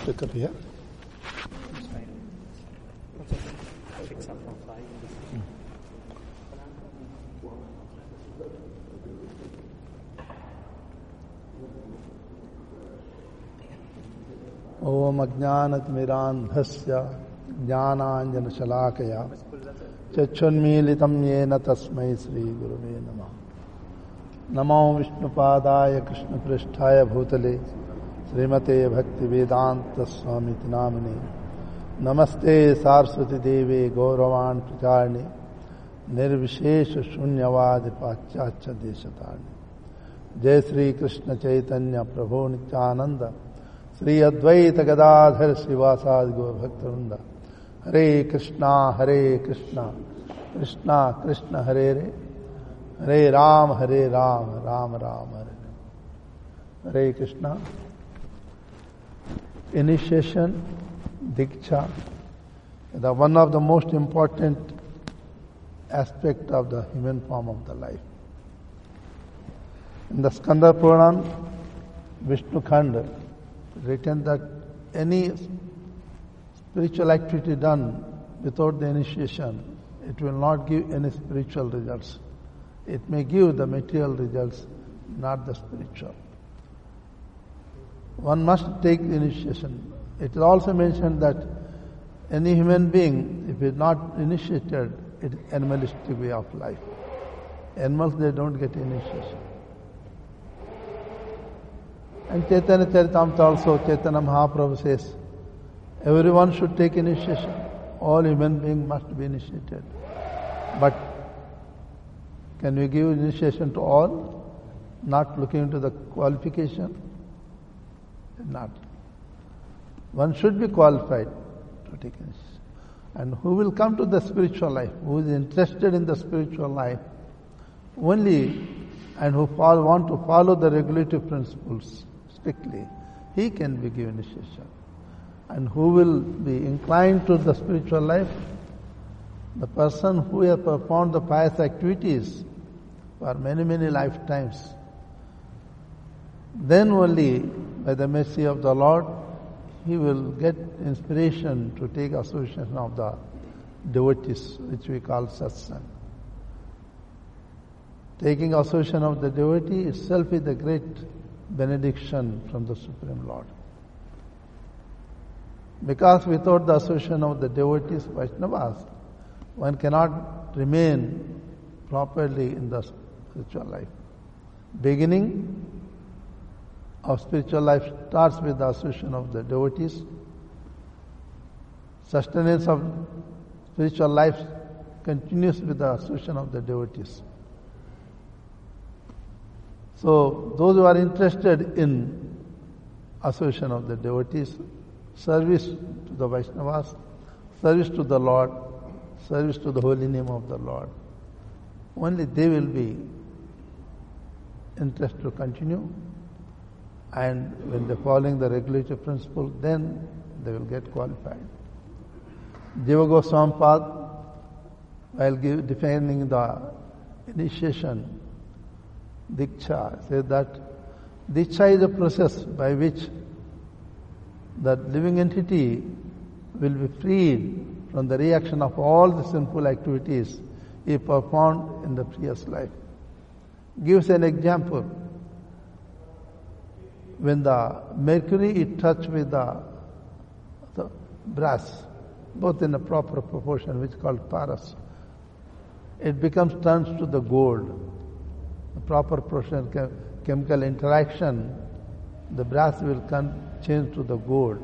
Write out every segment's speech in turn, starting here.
speaker here. ओम अज्ञानतिमिरान्धस्य ज्ञानाञ्जनशलाकया चक्षुन्मीलितं येन तस्मै श्रीगुरवे नमः। नमो विष्णुपादाय कृष्णपृष्ठाय भूतले श्रीमते भक्तिवेदान्तस्वामिति नामिने। नमस्ते सारस्वती देवे गौरवान् प्रचारिणे निर्विशेष शून्यवाद पाश्चात्य देशतारिणे। जय श्री कृष्ण चैतन्य प्रभु नित्यानंद श्री अद्वैत गदाधर श्रीवासादि गौर भक्तवृंद। हरे कृष्णा कृष्णा कृष्ण हरे हरे, हरे राम राम राम हरे हरे। हरे Krishna. Initiation, Diksha, one of the most important aspect of the human form of the life. In the Skanda Puran, Vishnu Khanda, written that any spiritual activity done without the initiation, it will not give any spiritual results. It may give the material results, not the spiritual. One must take the initiation. It is also mentioned that any human being, if he is not initiated, it is animalistic way of life. Animals, they don't get initiation. And Chaitanya Charitamrita also, Chaitanya Mahaprabhu says, everyone should take initiation. All human beings must be initiated. But can we give initiation to all, not looking into the qualification? Not. One should be qualified to take initiation. And who will come to the spiritual life, who is interested in the spiritual life only, and who want to follow the regulative principles strictly, he can be given initiation. And who will be inclined to the spiritual life? The person who has performed the pious activities for many, many lifetimes. Then only, by the mercy of the Lord, he will get inspiration to take association of the devotees, which we call satsang. Taking association of the devotee itself is a great benediction from the Supreme Lord. Because without the association of the devotees, Vaishnavas, one cannot remain properly in the spiritual life. Beginning of spiritual life starts with the association of the devotees. Sustenance of spiritual life continues with the association of the devotees. So, those who are interested in association of the devotees, service to the Vaishnavas, service to the Lord, service to the holy name of the Lord, only they will be interested to continue. And when they are following the regulative principle, then they will get qualified. Jiva Goswami Pad, while defining the initiation, Diksha, says that Diksha is a process by which the living entity will be freed from the reaction of all the sinful activities he performed in the previous life. Gives an example. When the mercury is touched with the brass, both in a proper proportion, which is called paras, it turns to the gold. The proper proportion, chemical interaction, the brass will change to the gold.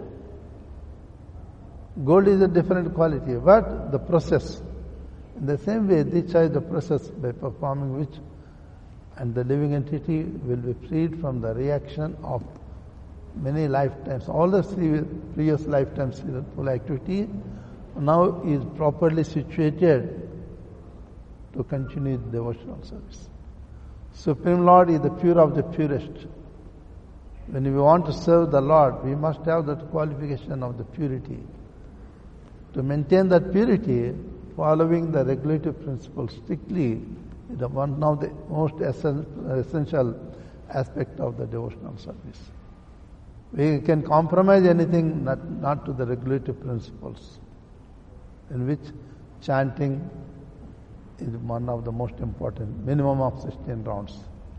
Gold is a different quality, but the process. In the same way, Diksha is the process by performing which, and the living entity will be freed from the reaction of many lifetimes. All the previous lifetimes sinful activity now is properly situated to continue the devotional service. Supreme Lord is the pure of the purest. When we want to serve the Lord, we must have that qualification of the purity. To maintain that purity, following the regulative principles strictly, is one of the most essential aspect of the devotional service. We can compromise anything, not to the regulative principles, in which chanting is one of the most important, minimum of 16 rounds.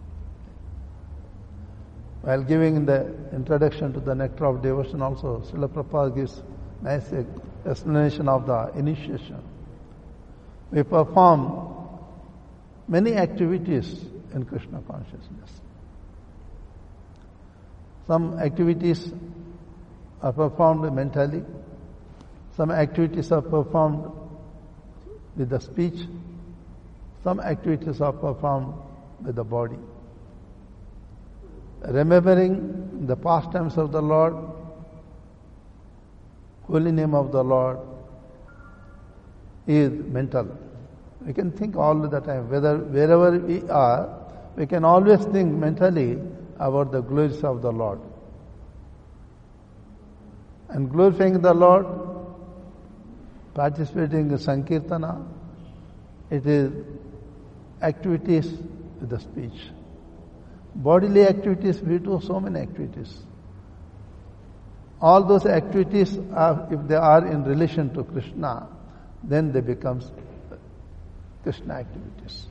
While giving the introduction to the Nectar of Devotion also, Srila Prabhupada gives nice explanation of the initiation. We perform many activities in Krishna consciousness. Some activities are performed mentally, some activities are performed with the speech, some activities are performed with the body. Remembering the pastimes of the Lord, holy name of the Lord is mental. We can think all the time, wherever we are, we can always think mentally about the glories of the Lord. And glorifying the Lord, participating in Sankirtana, it is activities with the speech. Bodily activities, we do so many activities. All those activities, if they are in relation to Krishna, then they become Krishna activities.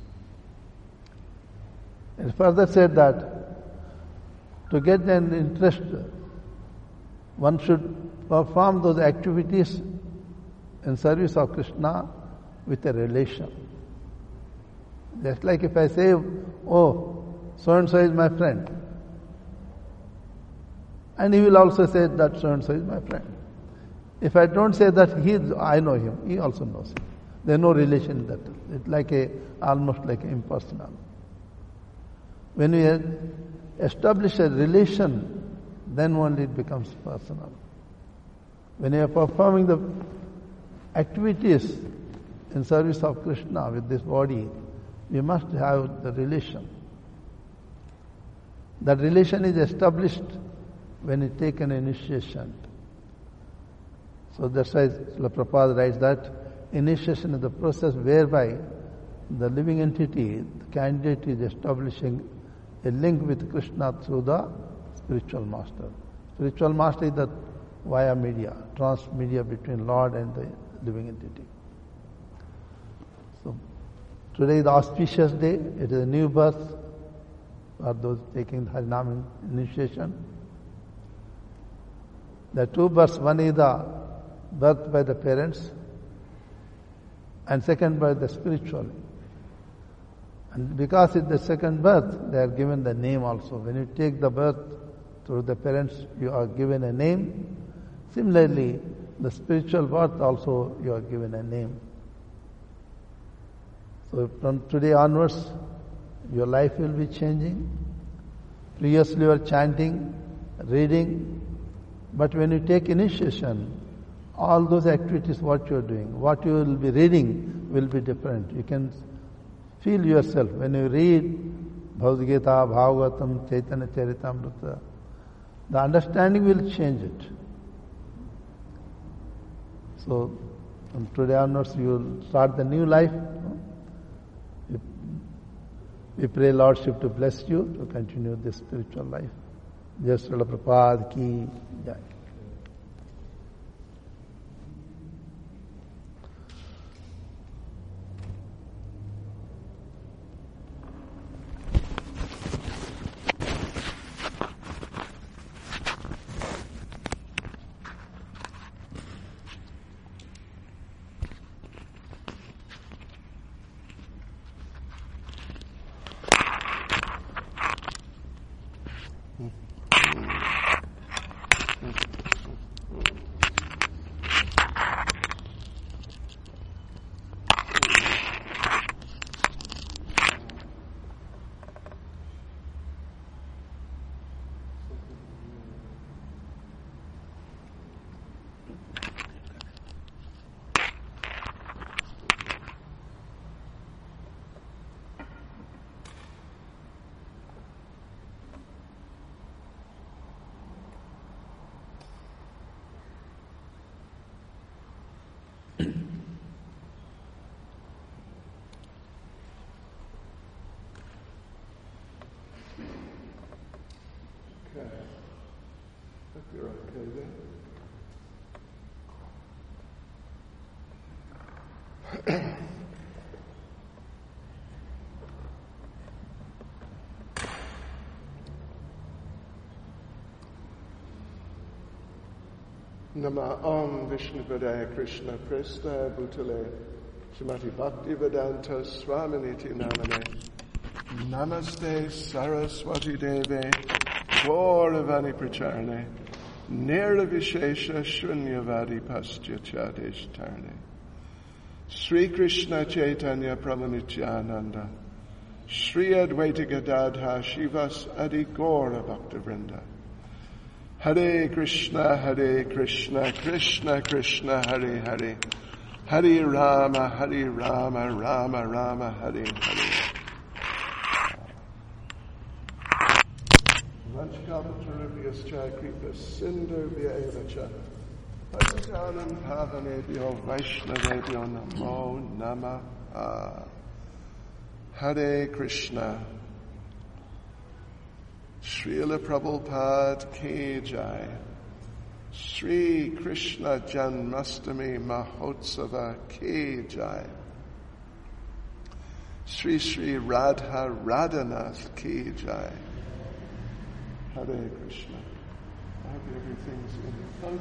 It further said that to get an interest, one should perform those activities in service of Krishna with a relation. Just like if I say, oh, so-and-so is my friend, and he will also say that so-and-so is my friend. If I don't say that I know him, he also knows him. There is no relation in that. It's like almost like impersonal. When we establish a relation, then only it becomes personal. When you are performing the activities in service of Krishna with this body, we must have the relation. That relation is established when you take an initiation. So that's why Srila Prabhupada writes that initiation is the process whereby the living entity, the candidate, is establishing a link with Krishna through the spiritual master. Spiritual master is the via media, transmedia between Lord and the living entity. So today is the auspicious day. It is a new birth for those taking the Harinam initiation. There are two births. One is the birth by the parents, and second by the spiritual. And because it's the second birth, they are given the name also. When you take the birth through the parents, you are given a name. Similarly, the spiritual birth also, you are given a name. So from today onwards, your life will be changing. Previously you were chanting, reading, but when you take initiation, all those activities, what you are doing, what you will be reading will be different. You can feel yourself. When you read Bhagavad Gita, Bhagavatam, Chaitanya Charitamrita, the understanding will change it. So from today onwards, you will start the new life. We pray Lordship to bless you to continue this spiritual life. Jai Srila Prabhupada ki jai. Hope you're okay there. Nama Om Vishnu Padaya Krishna Presta Bhutale Srimati Bhaktivedanta Swaminiti Namane Namaste Saraswati Deve Gauravani Pracharne Nirvishesha Shunyavadi Paschyachadesh Tarne Sri Krishna Chaitanya Prabhu Sri Advaita Gadadha Shivas Adi Gaura Bhaktavrinda Hare Krishna, Krishna Krishna, Hare Hare, Hare Rama, Rama Rama, Hare Hare. Vanchkamacharuvyascha kripa sindhu vyaevacha Patitanam pavanebhyo Vaishnavebhyo namo namaha. Hare Krishna. Srila Prabhupada Ki Jai. Sri Krishna Janmastami Mahotsava Ki Jai. Sri Sri Radha Radhanath Ki Jai. Hare Krishna. I hope everything's in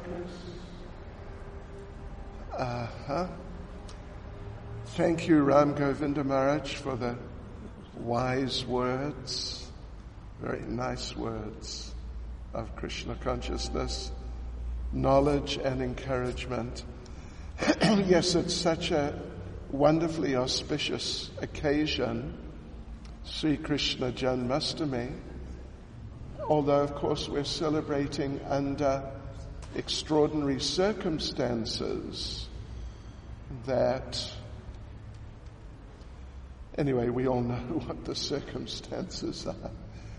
focus. Thank you, Ram Govinda Maharaj, for the wise words. Very nice words of Krishna consciousness, knowledge and encouragement. Yes, it's such a wonderfully auspicious occasion, Sri Krishna Janmastami, although of course we're celebrating under extraordinary circumstances that, anyway, we all know what the circumstances are.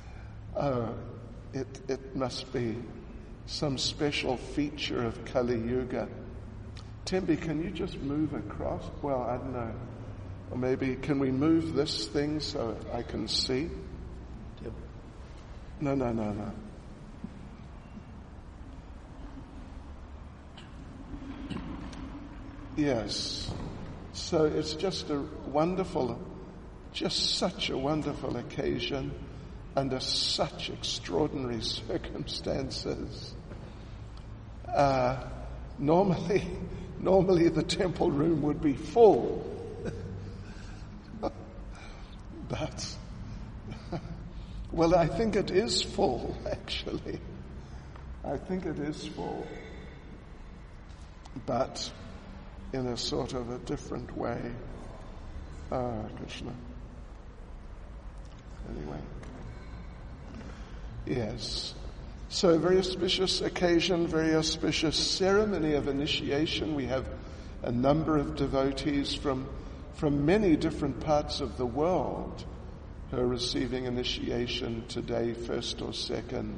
It must be some special feature of Kali Yuga. Timby, can you just move across? Well, I don't know. Or maybe, can we move this thing so I can see? Yep. No. Yes. So it's just such a wonderful occasion under such extraordinary circumstances. Normally the temple room would be full. But, well, I think it is full, actually. I think it is full. But in a sort of a different way. Krishna. Anyway. Yes. So a very auspicious occasion, very auspicious ceremony of initiation. We have a number of devotees from many different parts of the world who are receiving initiation today, first or second.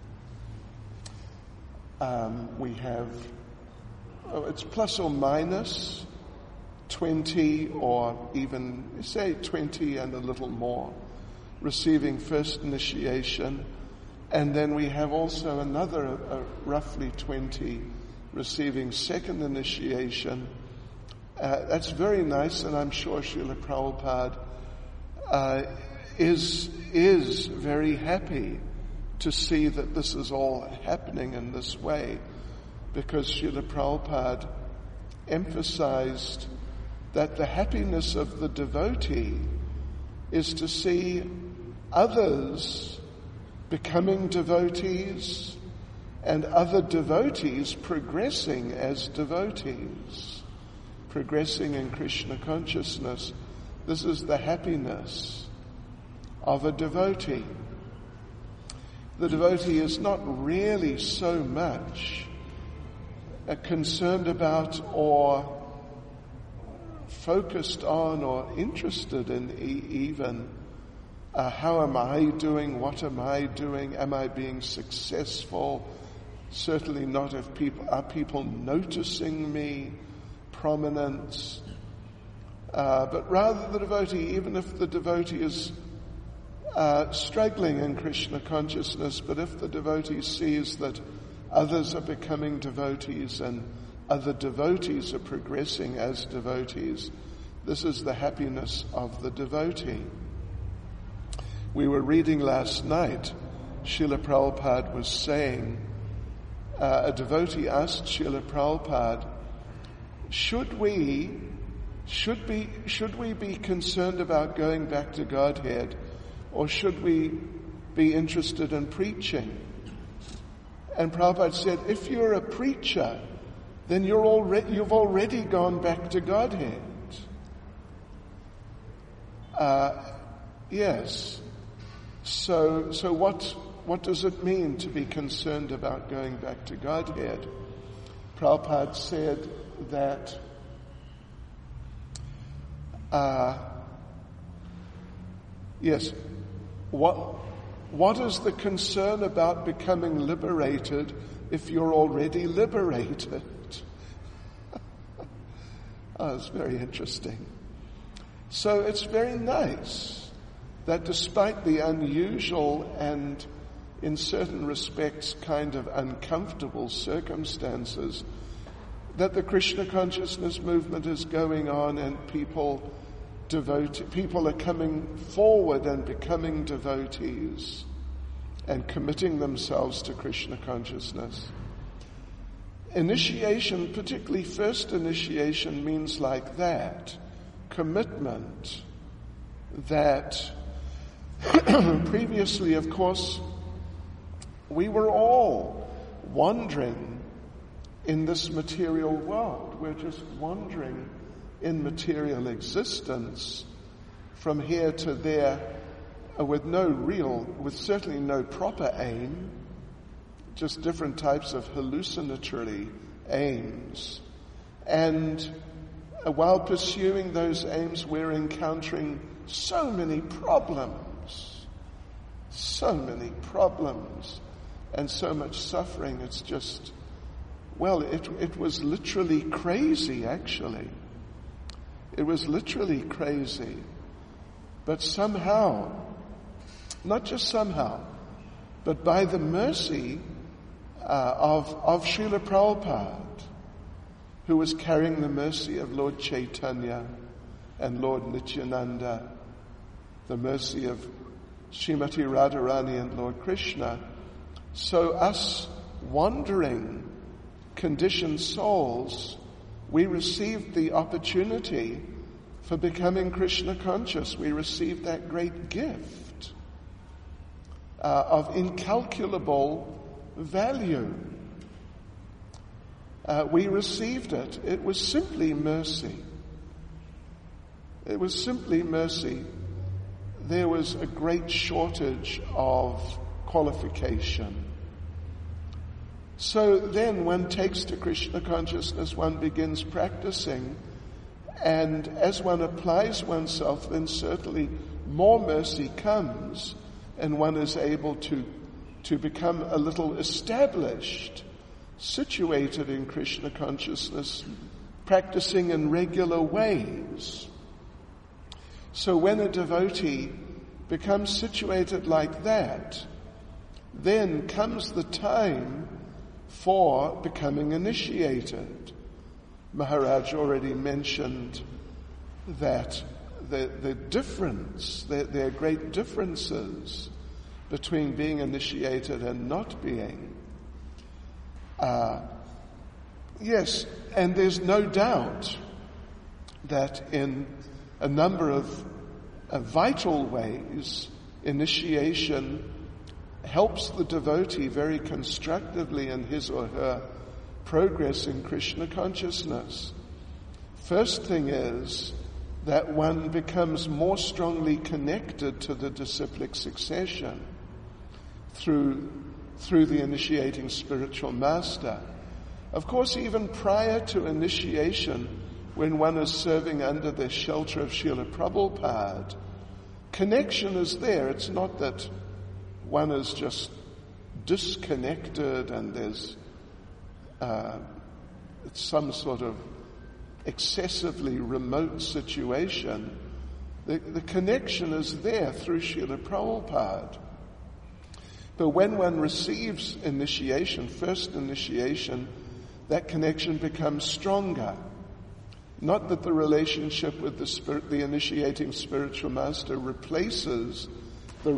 We have, it's plus or minus 20 or even, say 20 and a little more, receiving first initiation. And then we have also another roughly 20 receiving second initiation. That's very nice, and I'm sure Srila Prabhupada is very happy to see that this is all happening in this way, because Srila Prabhupada emphasized that the happiness of the devotee is to see others becoming devotees and other devotees progressing as devotees, progressing in Krishna consciousness. This is the happiness of a devotee. The devotee is not really so much concerned about or focused on or interested in even how am I doing, what am I doing, am I being successful, certainly not if are people noticing me, prominence, but rather the devotee, even if the devotee is struggling in Krishna consciousness, but if the devotee sees that others are becoming devotees, and other devotees are progressing as devotees. This is the happiness of the devotee. We were reading last night, Srila Prabhupada was saying, a devotee asked Srila Prabhupada, should we be concerned about going back to Godhead, or should we be interested in preaching? And Prabhupada said, if you're a preacher, then you've already gone back to Godhead. Yes. So what does it mean to be concerned about going back to Godhead? Prabhupada said that yes, what is the concern about becoming liberated if you're already liberated? Oh, it's very interesting. So it's very nice that despite the unusual and in certain respects kind of uncomfortable circumstances, that the Krishna consciousness movement is going on and people are coming forward and becoming devotees and committing themselves to Krishna consciousness. Initiation, particularly first initiation, means like that. Commitment. That previously, of course, we were all wandering in this material world. We're just wandering in material existence from here to there with certainly no proper aim, just different types of hallucinatory aims. And while pursuing those aims, we're encountering so many problems, and so much suffering. It's just, it was literally crazy, actually. It was literally crazy. But somehow, not just somehow, but by the mercy of Srila Prabhupada, who was carrying the mercy of Lord Chaitanya and Lord Nityananda, the mercy of Srimati Radharani and Lord Krishna. So us wandering, conditioned souls, we received the opportunity for becoming Krishna conscious. We received that great gift of incalculable value. We received it. It was simply mercy. It was simply mercy. There was a great shortage of qualification. So then one takes to Krishna consciousness, one begins practicing, and as one applies oneself, then certainly more mercy comes, and one is able to become a little established, situated in Krishna consciousness, practicing in regular ways. So when a devotee becomes situated like that, then comes the time for becoming initiated. Maharaj already mentioned that the difference, there are great differences between being initiated and not being. Yes, and there's no doubt that in a number of vital ways, initiation helps the devotee very constructively in his or her progress in Krishna consciousness. First thing is that one becomes more strongly connected to the disciplic succession through the initiating spiritual master. Of course, even prior to initiation, when one is serving under the shelter of Srila Prabhupada, connection is there. It's not that one is just disconnected and there's it's some sort of excessively remote situation. The connection is there through Srila Prabhupada. But when one receives initiation, first initiation, that connection becomes stronger. Not that the relationship with the initiating spiritual master replaces the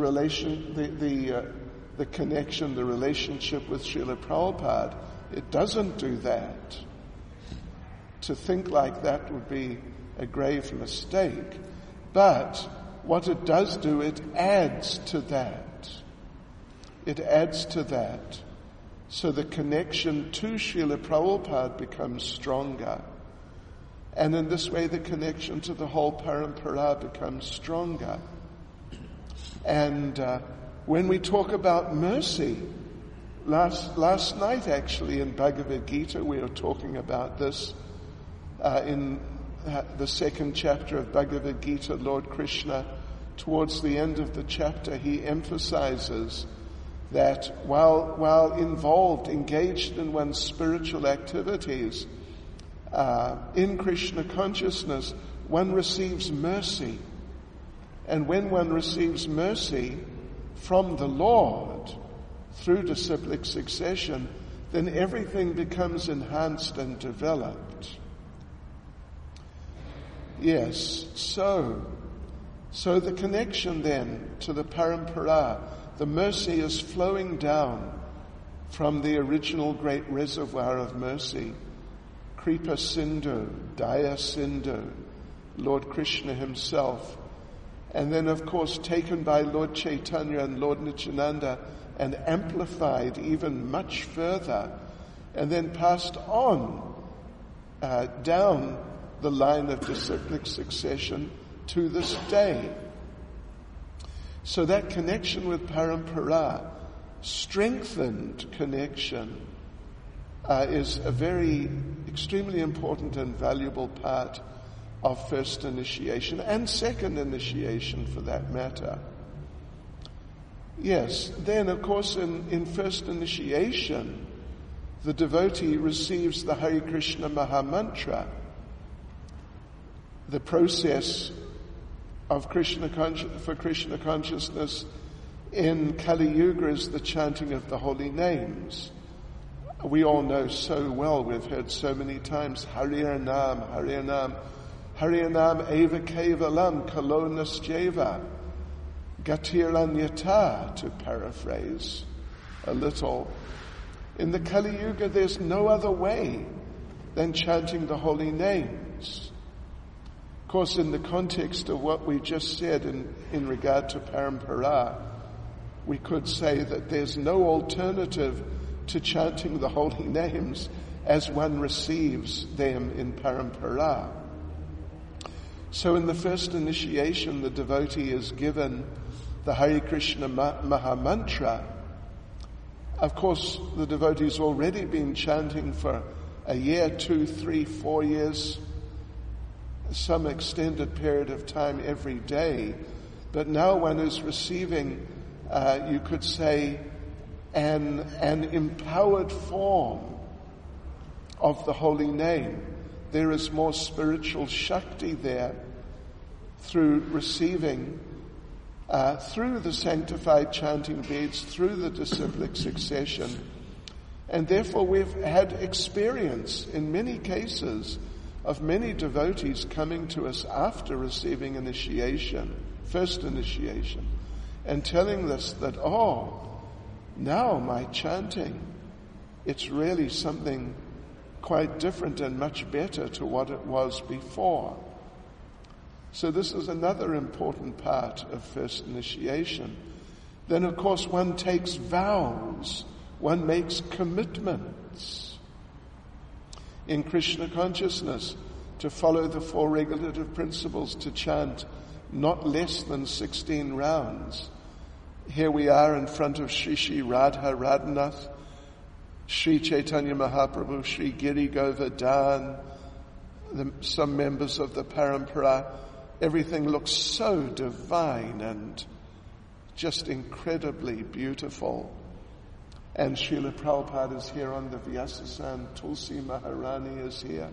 connection, the relationship with Srila Prabhupada. It doesn't do that. To think like that would be a grave mistake. But what it does do, it adds to that. It adds to that. So the connection to Srila Prabhupada becomes stronger. And in this way, the connection to the whole parampara becomes stronger. And when we talk about mercy, last night actually in Bhagavad Gita, we were talking about this. In the second chapter of Bhagavad Gita, Lord Krishna, towards the end of the chapter, he emphasizes that while engaged in one's spiritual activities, in Krishna consciousness, one receives mercy. And when one receives mercy from the Lord through disciplic succession, then everything becomes enhanced and developed. Yes, so the connection then to the parampara, the mercy is flowing down from the original great reservoir of mercy, Kripa Sindhu, Daya Sindhu, Lord Krishna himself, and then of course taken by Lord Chaitanya and Lord Nityananda and amplified even much further, and then passed on down the line of disciplic succession to this day. So that connection with parampara, strengthened connection, is a very extremely important and valuable part of first initiation and second initiation for that matter. Yes, then of course in first initiation, the devotee receives the Hare Krishna Mahamantra. The process of for Krishna consciousness in Kali Yuga is the chanting of the holy names. We all know so well, we've heard so many times, Hare Nam, Hare Nam, Hare Nam Eva Kevalam, Kalonas Jeva, Gatiranyata, to paraphrase a little. In the Kali Yuga, there's no other way than chanting the holy names. Of course, in the context of what we just said in regard to parampara, we could say that there's no alternative to chanting the holy names as one receives them in parampara. So in the first initiation, the devotee is given the Hare Krishna Mahamantra. Of course, the devotee's already been chanting for a year, 2, 3, 4 years, some extended period of time every day. But now one is receiving, you could say, an empowered form of the holy name. There is more spiritual Shakti there through receiving, through the sanctified chanting beads, through the disciplic succession. And therefore we've had experience in many cases of many devotees coming to us after receiving initiation, first initiation, and telling us that, now my chanting, it's really something quite different and much better to what it was before. So this is another important part of first initiation. Then of course one takes vows, one makes commitments in Krishna consciousness to follow the 4 regulative principles, to chant not less than 16 rounds. Here we are in front of Shri Radha Radhanath, Sri Chaitanya Mahaprabhu, Sri Giri Govardhan, some members of the parampara. Everything looks so divine and just incredibly beautiful. And Srila Prabhupada is here on the Vyasasan, Tulsi Maharani is here.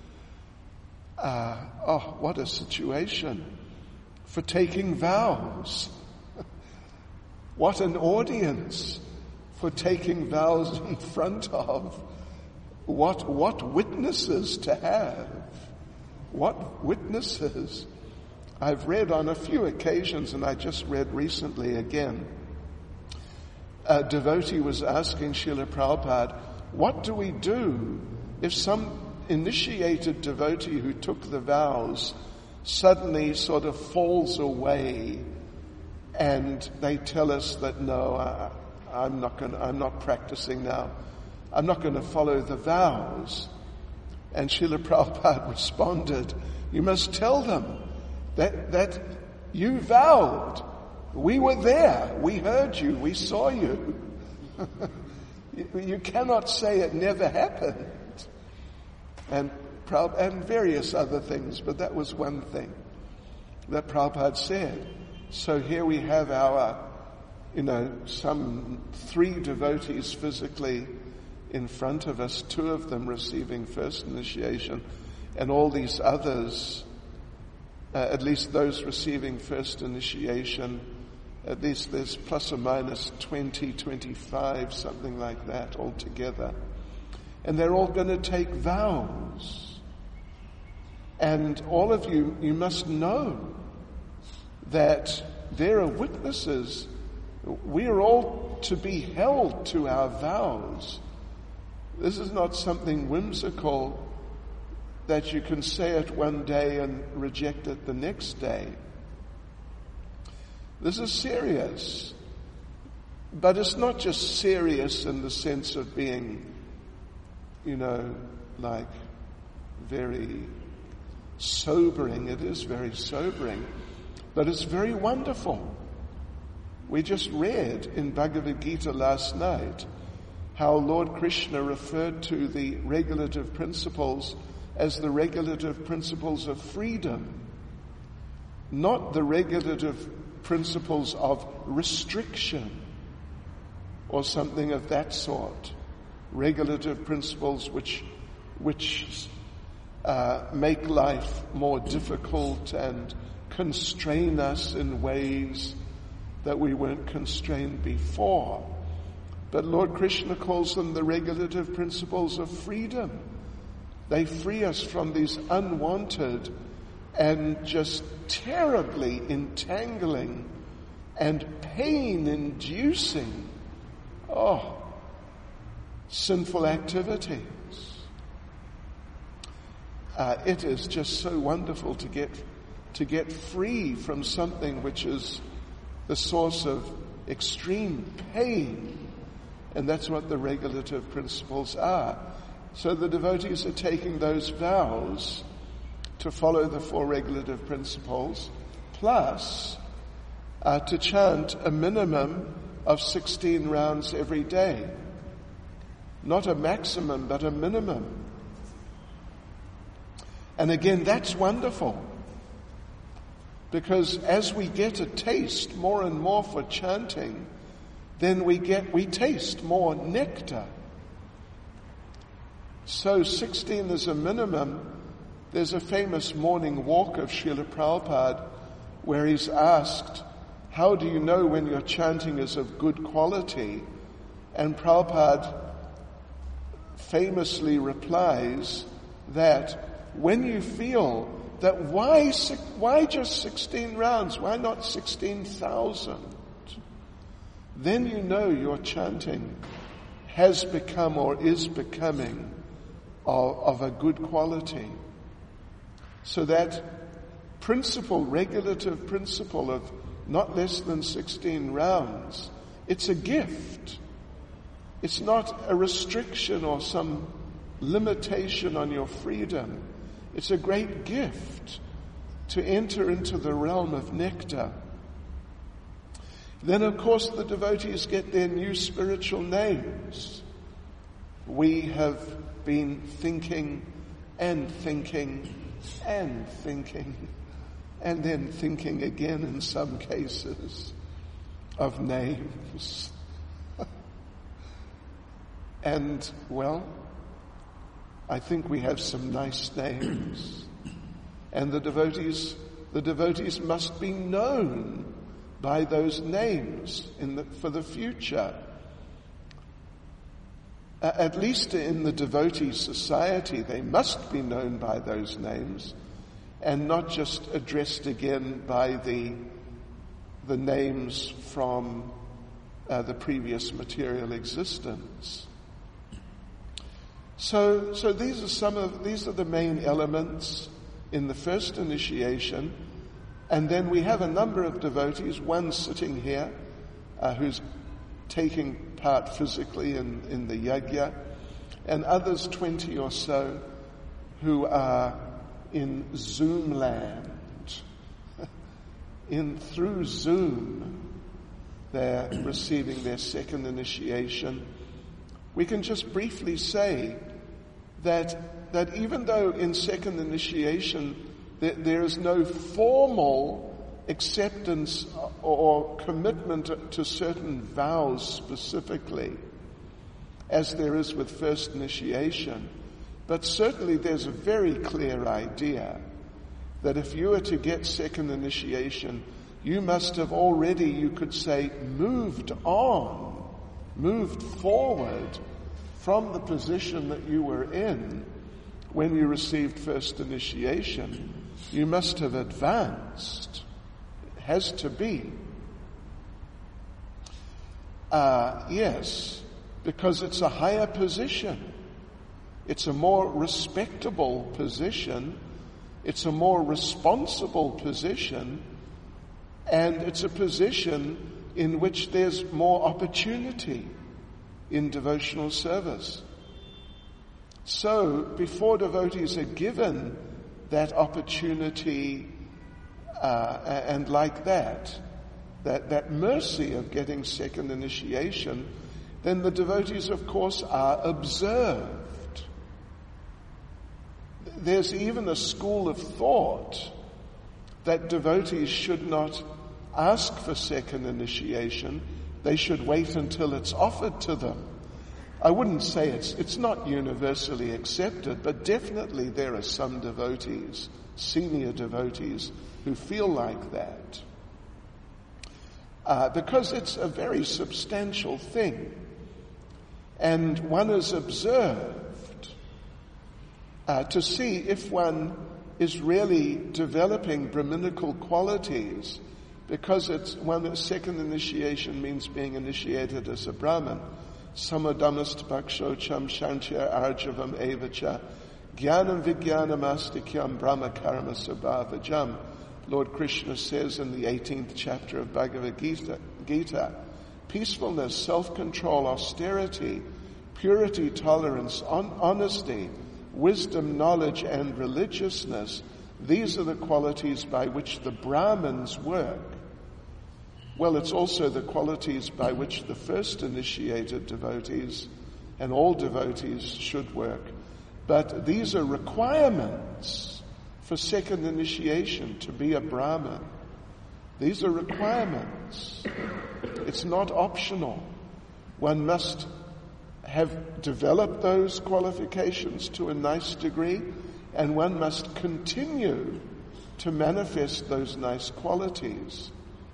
What a situation for taking vows. What an audience for taking vows in front of. What witnesses to have. What witnesses. I've read on a few occasions, and I just read recently again, a devotee was asking Srila Prabhupada, what do we do if some initiated devotee who took the vows suddenly sort of falls away and they tell us that, no, I'm not practicing now. I'm not going to follow the vows. And Srila Prabhupada responded, you must tell them that you vowed. We were there. We heard you. We saw you. You cannot say it never happened. And various other things, but that was one thing that Prabhupada said. So here we have our, some 3 devotees physically in front of us, 2 of them receiving first initiation, and all these others, at least those receiving first initiation, at least there's plus or minus 20, 25, something like that altogether. And they're all going to take vows. And all of you must know that there are witnesses. We are all to be held to our vows. This is not something whimsical that you can say it one day and reject it the next day. This is serious. But it's not just serious in the sense of being, like very sobering. It is very sobering. But it's very wonderful. We just read in Bhagavad Gita last night how Lord Krishna referred to the regulative principles as the regulative principles of freedom, not the regulative principles of restriction or something of that sort. Regulative principles which make life more difficult and constrain us in ways that we weren't constrained before. But Lord Krishna calls them the regulative principles of freedom. They free us from these unwanted and just terribly entangling and pain-inducing, sinful activities. It is just so wonderful to get free from something which is the source of extreme pain. And that's what the regulative principles are. So the devotees are taking those vows to follow the 4 regulative principles, plus to chant a minimum of 16 rounds every day. Not a maximum, but a minimum. And again, that's wonderful. Because as we get a taste more and more for chanting, then we taste more nectar. So 16 is a minimum. There's a famous morning walk of Srila Prabhupada where he's asked, how do you know when your chanting is of good quality? And Prabhupada famously replies that when you feel that why just 16 rounds? Why not 16,000? Then you know your chanting has become or is becoming of a good quality. So that principle, regulative principle of not less than 16 rounds, it's a gift. It's not a restriction or some limitation on your freedom. It's a great gift to enter into the realm of nectar. Then, of course, the devotees get their new spiritual names. We have been thinking and thinking and thinking and then thinking again in some cases of names. And, well, I think we have some nice names. And the devotees must be known by those names for the future. At least in the devotee society, they must be known by those names and not just addressed again by the names from the previous material existence. So these are the main elements in the first initiation, and then we have a number of devotees, one sitting here who's taking part physically in the yajna, and others 20 or so who are in Zoom land. Through Zoom, they're receiving their second initiation. We can just briefly say that even though in second initiation there is no formal acceptance or commitment to certain vows specifically, as there is with first initiation, but certainly there's a very clear idea that if you are to get second initiation, you must have already, you could say, moved forward from the position that you were in when you received first initiation. You must have advanced. It has to be. Yes, because it's a higher position. It's a more respectable position. It's a more responsible position. And it's a position in which there's more opportunity in devotional service. So, before devotees are given that opportunity and like that mercy of getting second initiation, then the devotees, of course, are observed. There's even a school of thought that devotees should not ask for second initiation. They should wait until it's offered to them. I wouldn't say it's not universally accepted, but definitely there are some devotees, senior devotees, who feel like that. Because it's a very substantial thing. And one is observed to see if one is really developing Brahminical qualities, because second initiation means being initiated as a Brahmin. Samadhamast bhakshocham shantya arjavam evacha jnanam vijnanamastikhyam brahma karma sabhavajam. Lord Krishna says in the 18th chapter of Bhagavad Gita, peacefulness, self-control, austerity, purity, tolerance, honesty, wisdom, knowledge, and religiousness, these are the qualities by which the Brahmins work. Well, it's also the qualities by which the first initiated devotees and all devotees should work. But these are requirements for second initiation, to be a Brahmin. These are requirements. It's not optional. One must have developed those qualifications to a nice degree, and one must continue to manifest those nice qualities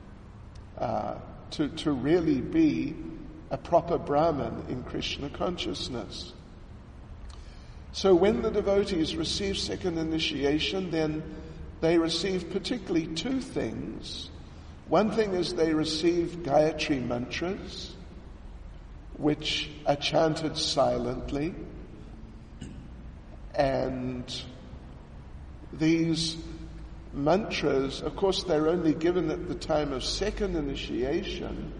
to really be a proper Brahmin in Krishna consciousness. So when the devotees receive second initiation, then they receive particularly two things. One thing is they receive Gayatri mantras, which are chanted silently, and these mantras, of course, they're only given at the time of second initiation.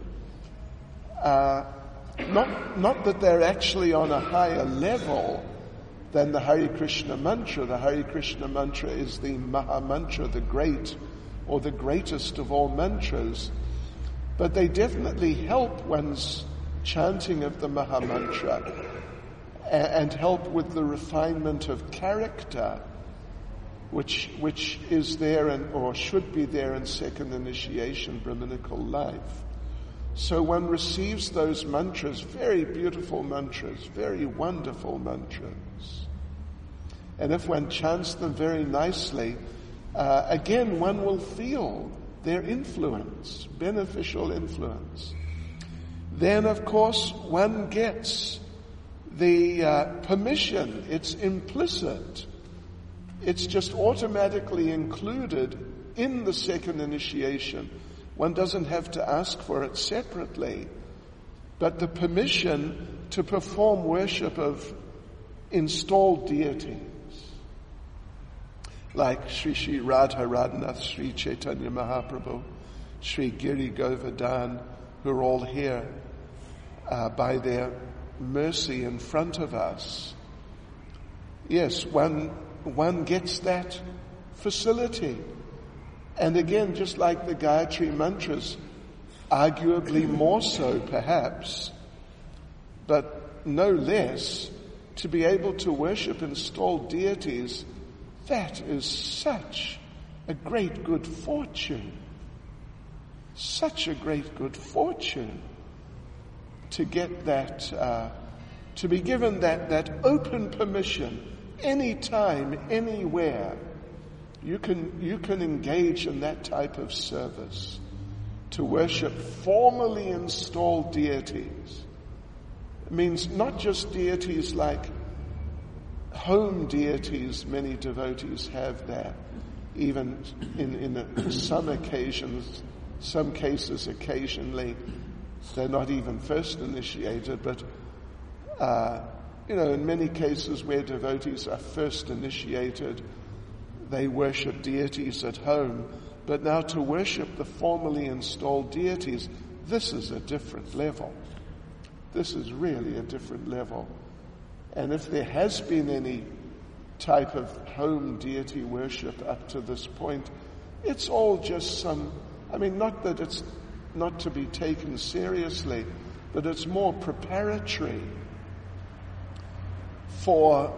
Not that they're actually on a higher level than the Hare Krishna mantra. The Hare Krishna mantra is the Maha Mantra, the great or the greatest of all mantras. But they definitely help one's chanting of the Maha Mantra and help with the refinement of character, which is there or should be there in second initiation Brahminical life. So one receives those mantras, very beautiful mantras, very wonderful mantras. And if one chants them very nicely, again one will feel their influence, beneficial influence. Then, of course, one gets the permission. It's implicit. It's just automatically included in the second initiation. One doesn't have to ask for it separately. But the permission to perform worship of installed deities, like Sri Sri Radha Radhanath, Sri Chaitanya Mahaprabhu, Sri Giri Govardhan, who are all here by their mercy in front of us. Yes, one gets that facility. And again, just like the Gayatri mantras, arguably more so perhaps, but no less, to be able to worship installed deities, that is such a great good fortune. Such a great good fortune to get that, to be given that open permission anytime, anywhere. You can engage in that type of service to worship formally installed deities. It means not just deities like home deities many devotees have there, even in some occasions, some cases occasionally, they're not even first initiated, but in many cases where devotees are first initiated, they worship deities at home. But now to worship the formally installed deities, this is a different level. This is really a different level. And if there has been any type of home deity worship up to this point, it's all just not that it's not to be taken seriously, but it's more preparatory for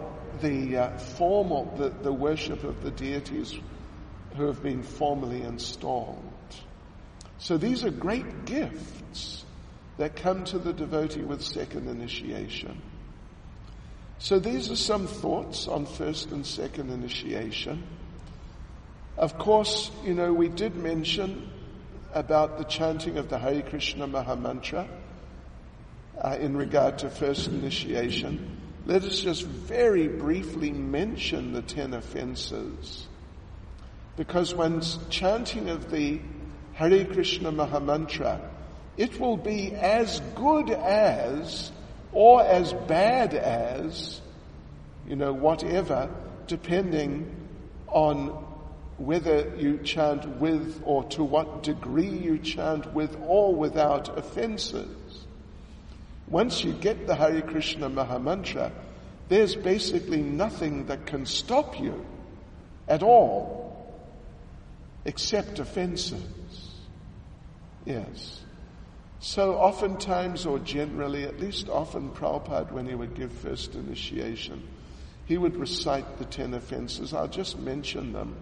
the worship of the deities who have been formally installed. So these are great gifts that come to the devotee with second initiation. So these are some thoughts on first and second initiation. Of course, we did mention about the chanting of the Hare Krishna Mahamantra in regard to first initiation. Let us just very briefly mention the 10 offenses. Because when chanting of the Hare Krishna Mahamantra, it will be as good as or as bad as, whatever, depending on whether you chant with or to what degree you chant with or without offenses. Once you get the Hare Krishna Mahamantra, there's basically nothing that can stop you at all except offenses. Yes. So oftentimes, or generally, at least often, Prabhupada, when he would give first initiation, he would recite the 10 offenses. I'll just mention them.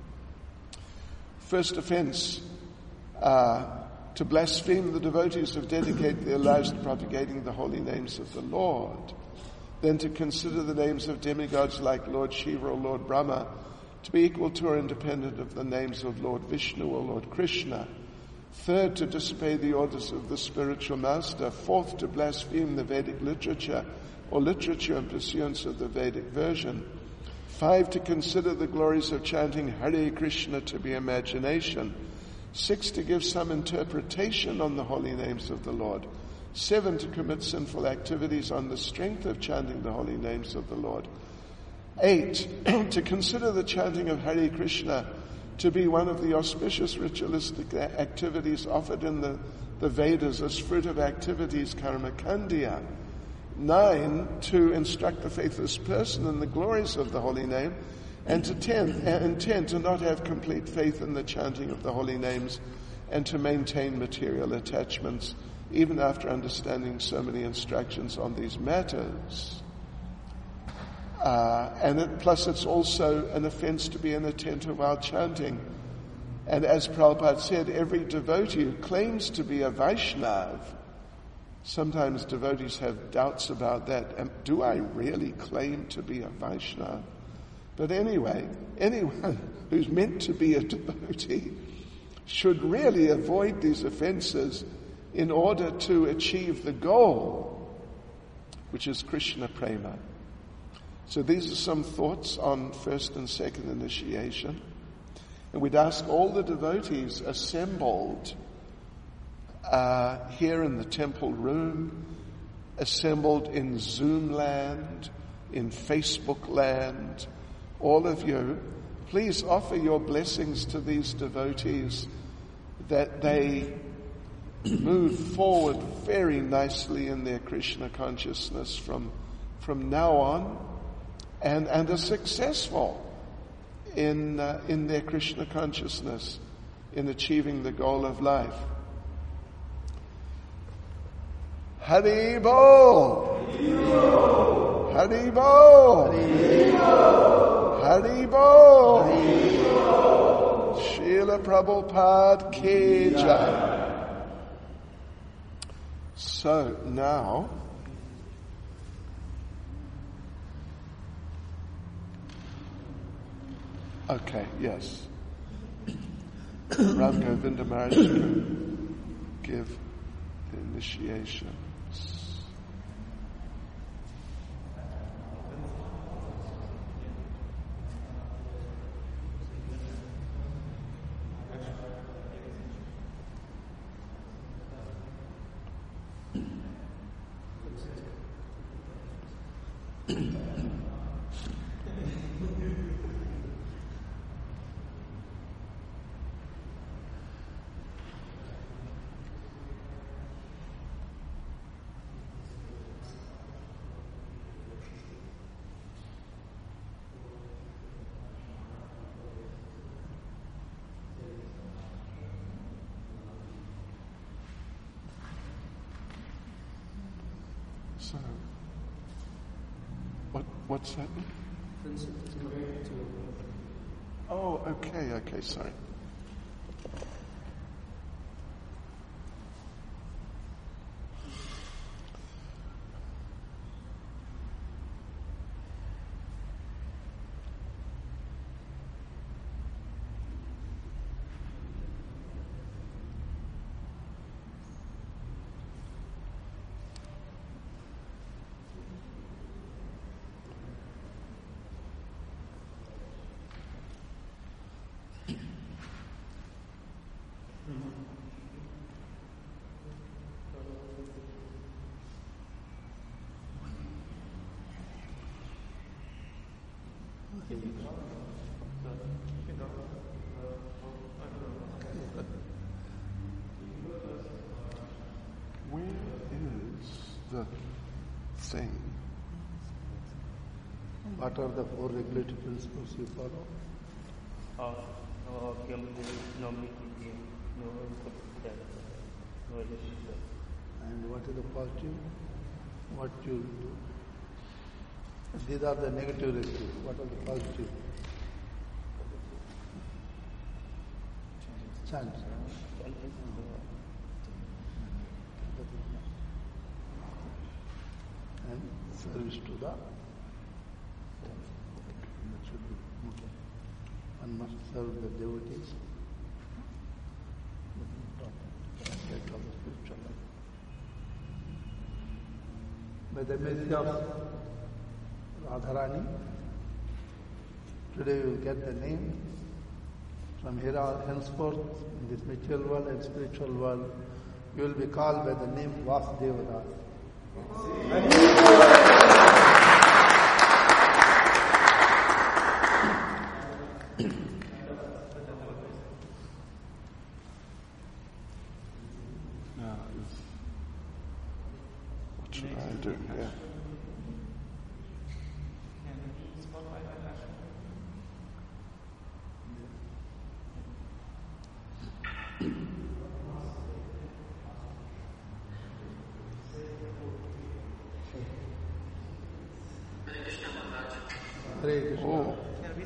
First offense, to blaspheme the devotees who have dedicated their lives to propagating the holy names of the Lord. Then to consider the names of demigods like Lord Shiva or Lord Brahma to be equal to or independent of the names of Lord Vishnu or Lord Krishna. Third, to disobey the orders of the spiritual master. Fourth, to blaspheme the Vedic literature or literature in pursuance of the Vedic version. 5, to consider the glories of chanting Hare Krishna to be imagination. 6, to give some interpretation on the holy names of the Lord. 7, to commit sinful activities on the strength of chanting the holy names of the Lord. 8, to consider the chanting of Hare Krishna to be one of the auspicious ritualistic activities offered in the Vedas as fruit of activities, karma kandya. 9, to instruct the faithless person in the glories of the holy name. And to 10 to not have complete faith in the chanting of the holy names and to maintain material attachments even after understanding so many instructions on these matters. Plus it's also an offense to be inattentive while chanting. And as Prabhupada said, every devotee who claims to be a Vaishnav, sometimes devotees have doubts about that. Do I really claim to be a Vaishnav? But anyway, anyone who's meant to be a devotee should really avoid these offenses in order to achieve the goal, which is Krishna Prema. So these are some thoughts on first and second initiation. And we'd ask all the devotees assembled here in the temple room, assembled in Zoom land, in Facebook land, all of you, please offer your blessings to these devotees that they move forward very nicely in their Krishna consciousness from now on, and are successful in their Krishna consciousness, in achieving the goal of life. Hari Bol! Hari Bol! Hari Bol! Srila Prabhupada Ki Jai. So now, okay, yes. Ram Govinda Maharaj can give the initiation. So, what's that? Oh, okay, sorry. Where is the thing? What are the four regulatory principles you follow? And what is the positive? What you do? These are the negative ratios. What are the positive? Chant. And service to the that should be okay. One must serve the devotees. Aspect of the spiritual life. By the mercy of Radharani, today you will get the name. From here on henceforth, in this material world and spiritual world, you will be called by the name Vasudeva. Now, what should I do here? Hare Krishna. Oh.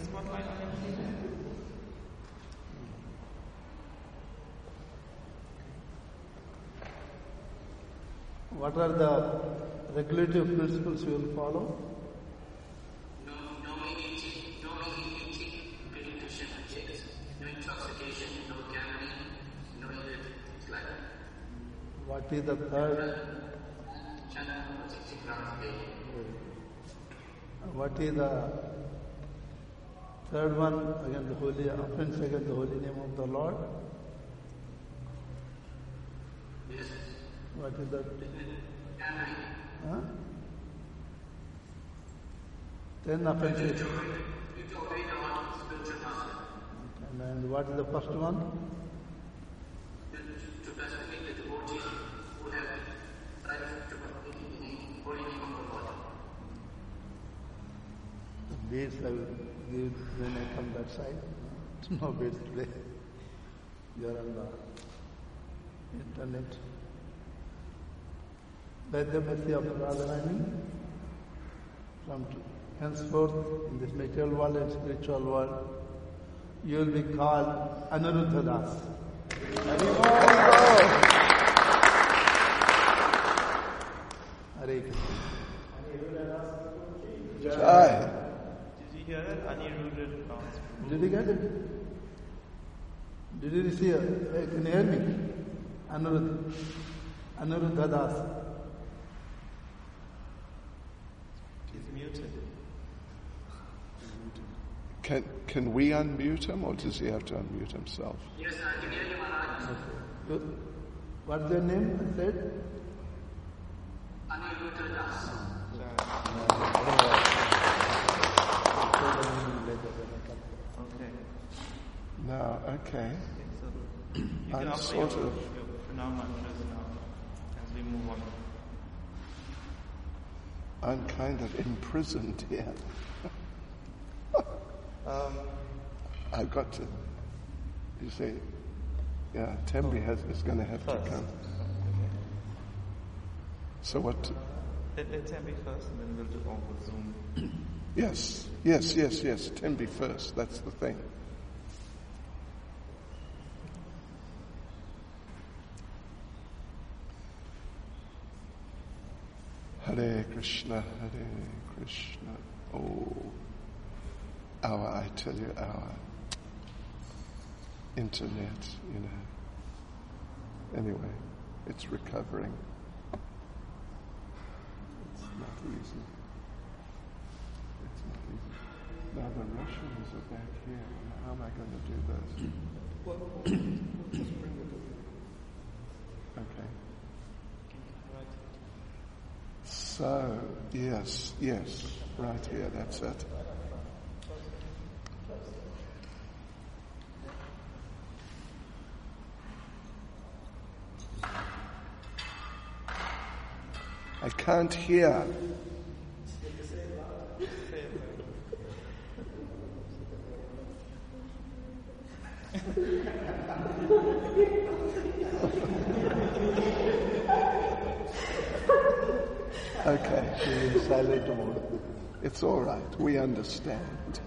What are the regulative principles you will follow? No eating, drinking to seven chicks, no intoxication, no gambling, What is the third? What is the third one? Again, the holy offense against the holy name of the Lord. What is that? Huh? 10 offenses. And what is the first one? To blaspheme the devotees who have tried to complete the holy name of the Lord. The beads I will give when I come that side. No beads today. You are on the internet. By the mercy of Radharani, from henceforth in this material world and spiritual world, you will be called Aniruddha Das. Hare Krishna. Jai. Did you hear that? Aniruddha Das. Did you get it? Did you receive it? Can you hear me? Aniruddha Das. He's muted. Can we unmute him, or does he have to unmute himself? Yes, I can hear you, Maharaj. Good. What's your name? I said. Aniruddha Das. Okay. No, okay. So you can I'm offer sort your of- pranam mantras now as we move on. I'm kind of imprisoned here. I've got to, you see, yeah, Tembi is going to have to come. So what? Let's have it first and then we'll do all with Zoom. Yes. Tembi first, that's the thing. Hare Krishna. Oh, I tell you, our internet, Anyway, it's recovering. It's not easy. Now the Russians are back here. How am I going to do this? Okay. So, yes, right here, that's it. I can't hear. Okay. She is silent mode. It's all right. We understand.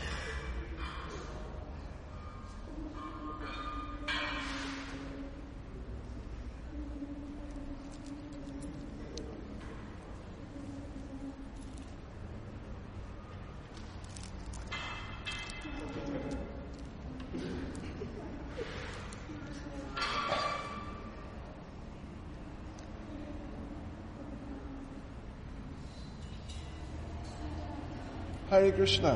Hare Krishna.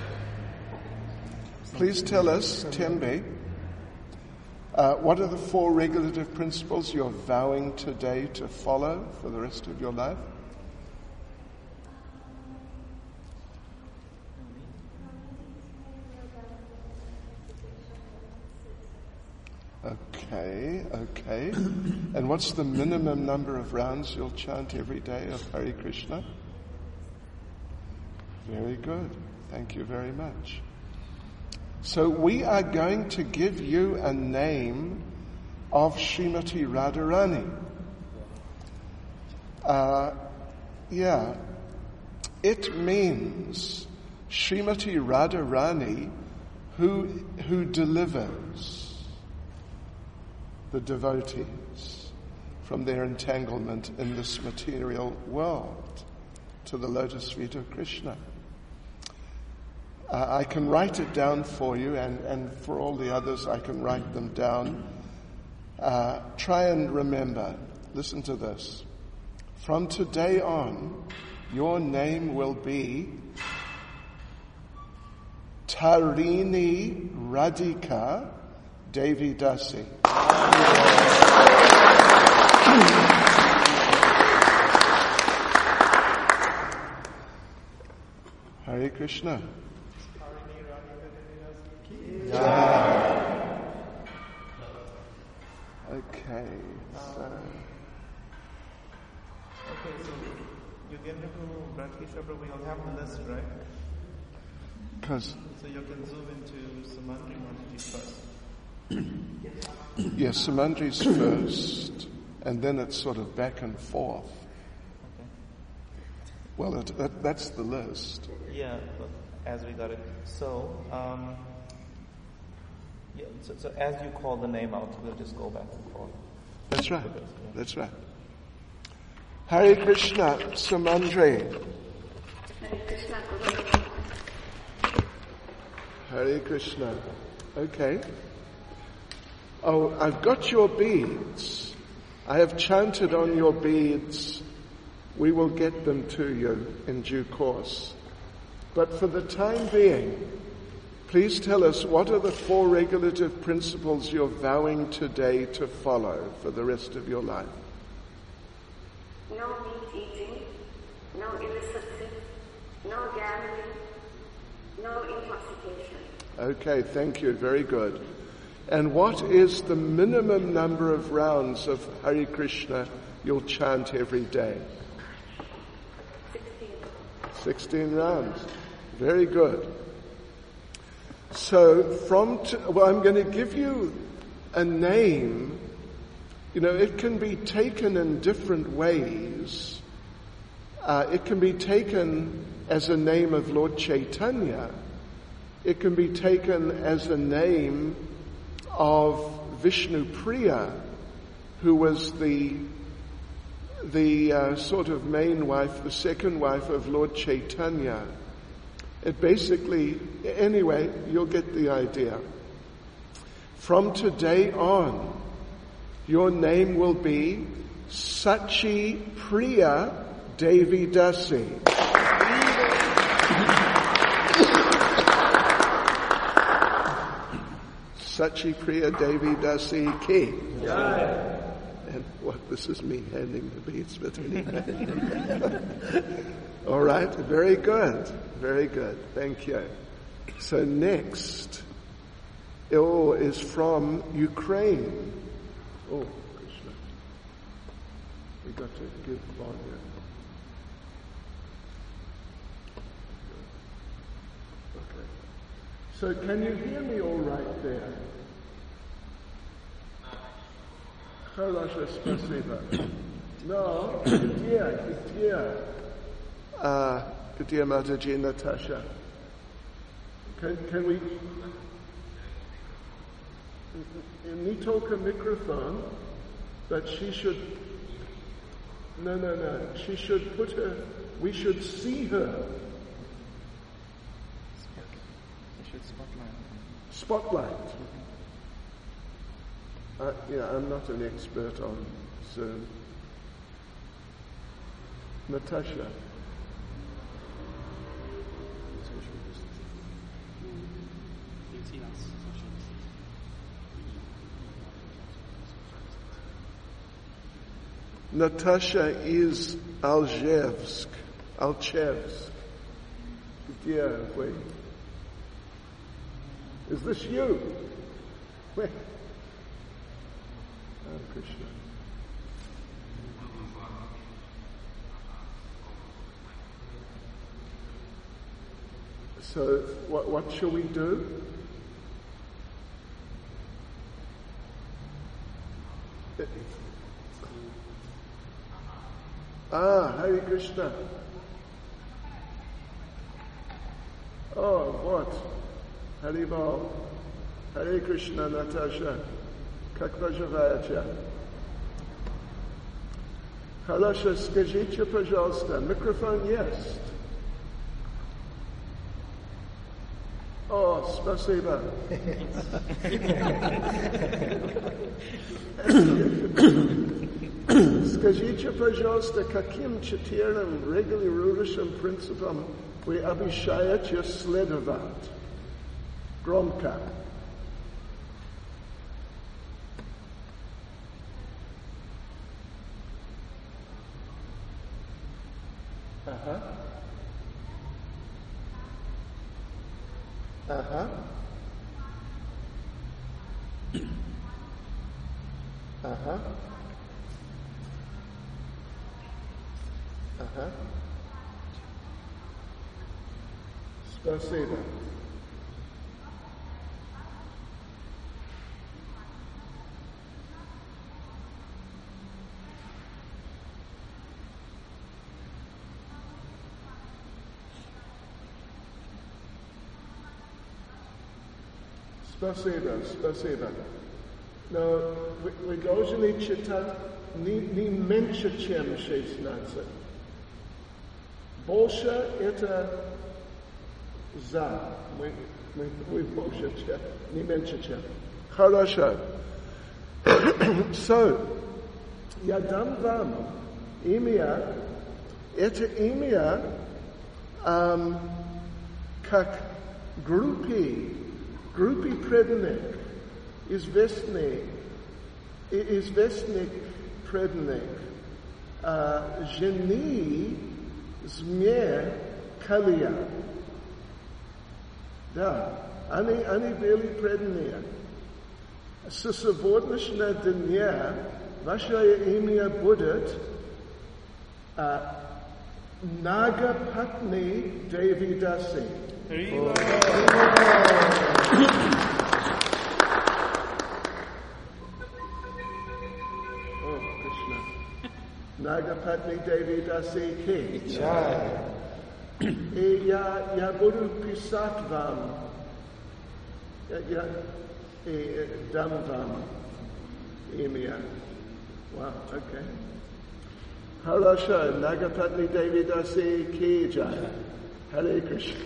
Please tell us, Tembe, what are the 4 regulative principles you're vowing today to follow for the rest of your life? Okay. And what's the minimum number of rounds you'll chant every day of Hare Krishna? Very good. Thank you very much. So we are going to give you a name of Srimati Radharani. It means Srimati Radharani who delivers the devotees from their entanglement in this material world to the lotus feet of Krishna. I can write it down for you, and for all the others I can write them down. Try and remember listen to this. From today on, your name will be Tarini Radhika Devi Dasi. Hare Krishna. Okay, so Yogendra Prabhu, Radhakishore Prabhu, you'll have the list, right? because So you can zoom into Sumandri Mataji first. yes, Sumandri's first, and then it's sort of back and forth. Okay. Well, that's the list. Yeah, but as we got it. So, so as you call the name out, we'll just go back and forth. That's right. That's right. Hare Krishna, Sumandri. Hare Krishna, Guru. Hare Krishna. Okay. Oh, I've got your beads. I have chanted on your beads. We will get them to you in due course. But for the time being, please tell us, what are the 4 regulative principles you're vowing today to follow for the rest of your life? No meat eating, no illicit sex, no gambling, no intoxication. Okay, thank you. Very good. And what is the minimum number of rounds of Hare Krishna you'll chant every day? 16. 16 rounds. Very good. So I'm going to give you a name. You know, it can be taken in different ways. It can be taken as a name of Lord Chaitanya. It can be taken as a name of Vishnu Priya, who was the sort of main wife, the second wife of Lord Chaitanya. It basically, anyway, you'll get the idea. From today on, your name will be Sachi Priya Devi Dasi. Sachi Priya Devi Dasi Ki. And this is me handing the beads, but anyway. All right, very good. Very good. Thank you. So next is from Ukraine. Oh, Krishna. We got to give volume. Okay. So can you hear me all right there? Хорошо, спасибо. No, где Mataji Natasha? Can we? Nitoka microphone, but she should. No. She should put her. We should see her. You should spotlight. Spotlight. I'm not an expert on Zoom. Natasha. Natasha is Alchevsk. Где вы? Is this you? Where? Oh, Krishna. So, what shall we do? Hare Krishna. Oh, what? Haribol. Hare Krishna, Natasha. Как поживаете? Хорошо, скажите, пожалуйста, микрофон есть? О, спасибо. Скажите, пожалуйста, каким 4 регулирующим принципам вы обещаете следовать? Громко. Ага. Ага. Ага. Ага. Спасибо. Спасибо. Но вы должны читать не меньше, чем 16. Больше это за. Мы больше, чем, не меньше, чем. Хорошо. So, я дам вам имя. Это имя как группе преданных, известный преданных, жени Змея Калия. Да, они были преданные. С сегодняшнего дня ваше имя будет Nagapatni Devi Dasi. Oh, Krishna. Nagapatni Devi Dasi ki. Ya Guru Pisatvam. Ya Damvam. Imya. Wow, okay. Harasha, Nagapatni Devi Dasi ki jai. Hare Krishna.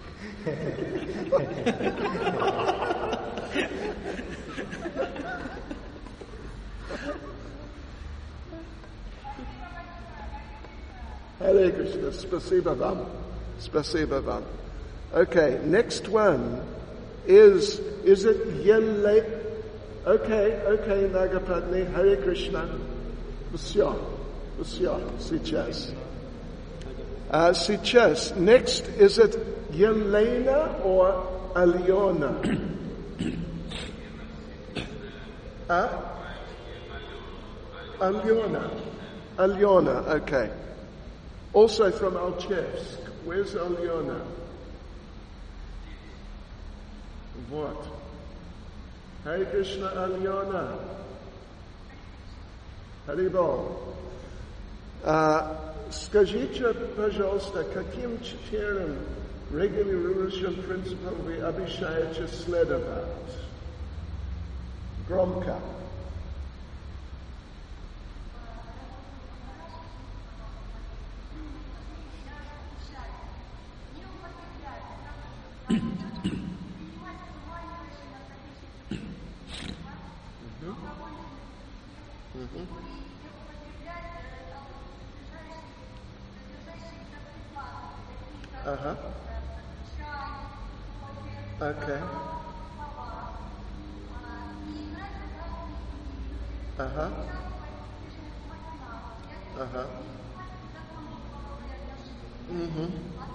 Hare Krishna. Spasiba vam. Okay, next one is it Yele? Okay, Nagapatni, Hare Krishna. Monsieur, сейчас. Сейчас. Next, is it Yelena or Aliona? Aliona, okay. Also from Alchevsk. Where's Aliona? What? Hare Krishna, Aliona. Haribol. Скажите, пожалуйста, каким 4 регулирующим принципам вы обещаете следовать? Громко. Uh-huh. Okay. Uh-huh. Uh-huh. Mm-hmm.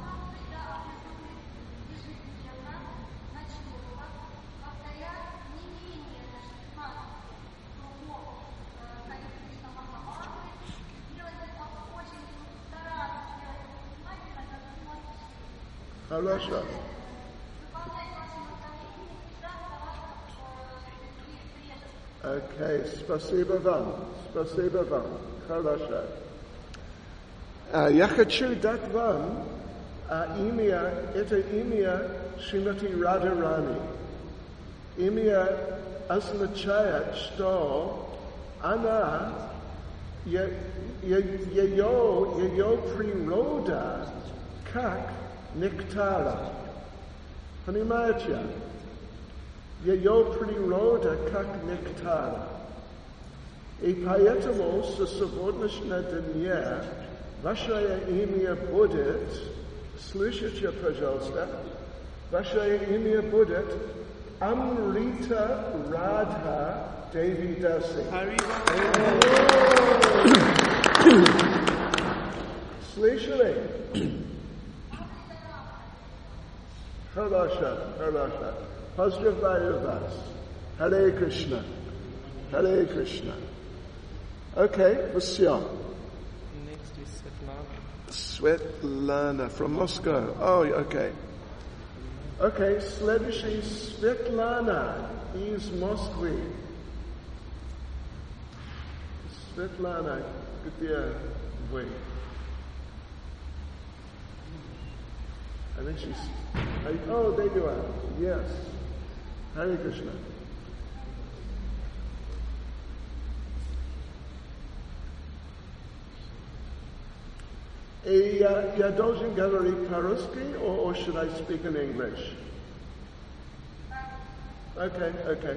Хорошо. Окей, спасибо вам. Хорошо. Я хочу дать вам имя, это имя Шримати Радharani. Имя означает, что она, ее природа как нектара. Понимаете? Ее природа как нектара. И поэтому со сегодняшнего дня ваше имя будет, слышите, пожалуйста, ваше имя будет Amrita Radha Devi Dasi. Слышали? Хорошо. Поздравляю вас. Hare Krishna. Hare Krishna. Okay, все. Next is Svetlana from Moscow. Oh, okay. Okay, следующий Svetlana из Москвы. Svetlana, где вы? I think she's... Oh, there you are. Yes. Hare Krishna. Я должен говорить по-русски, or should I speak in English? Okay.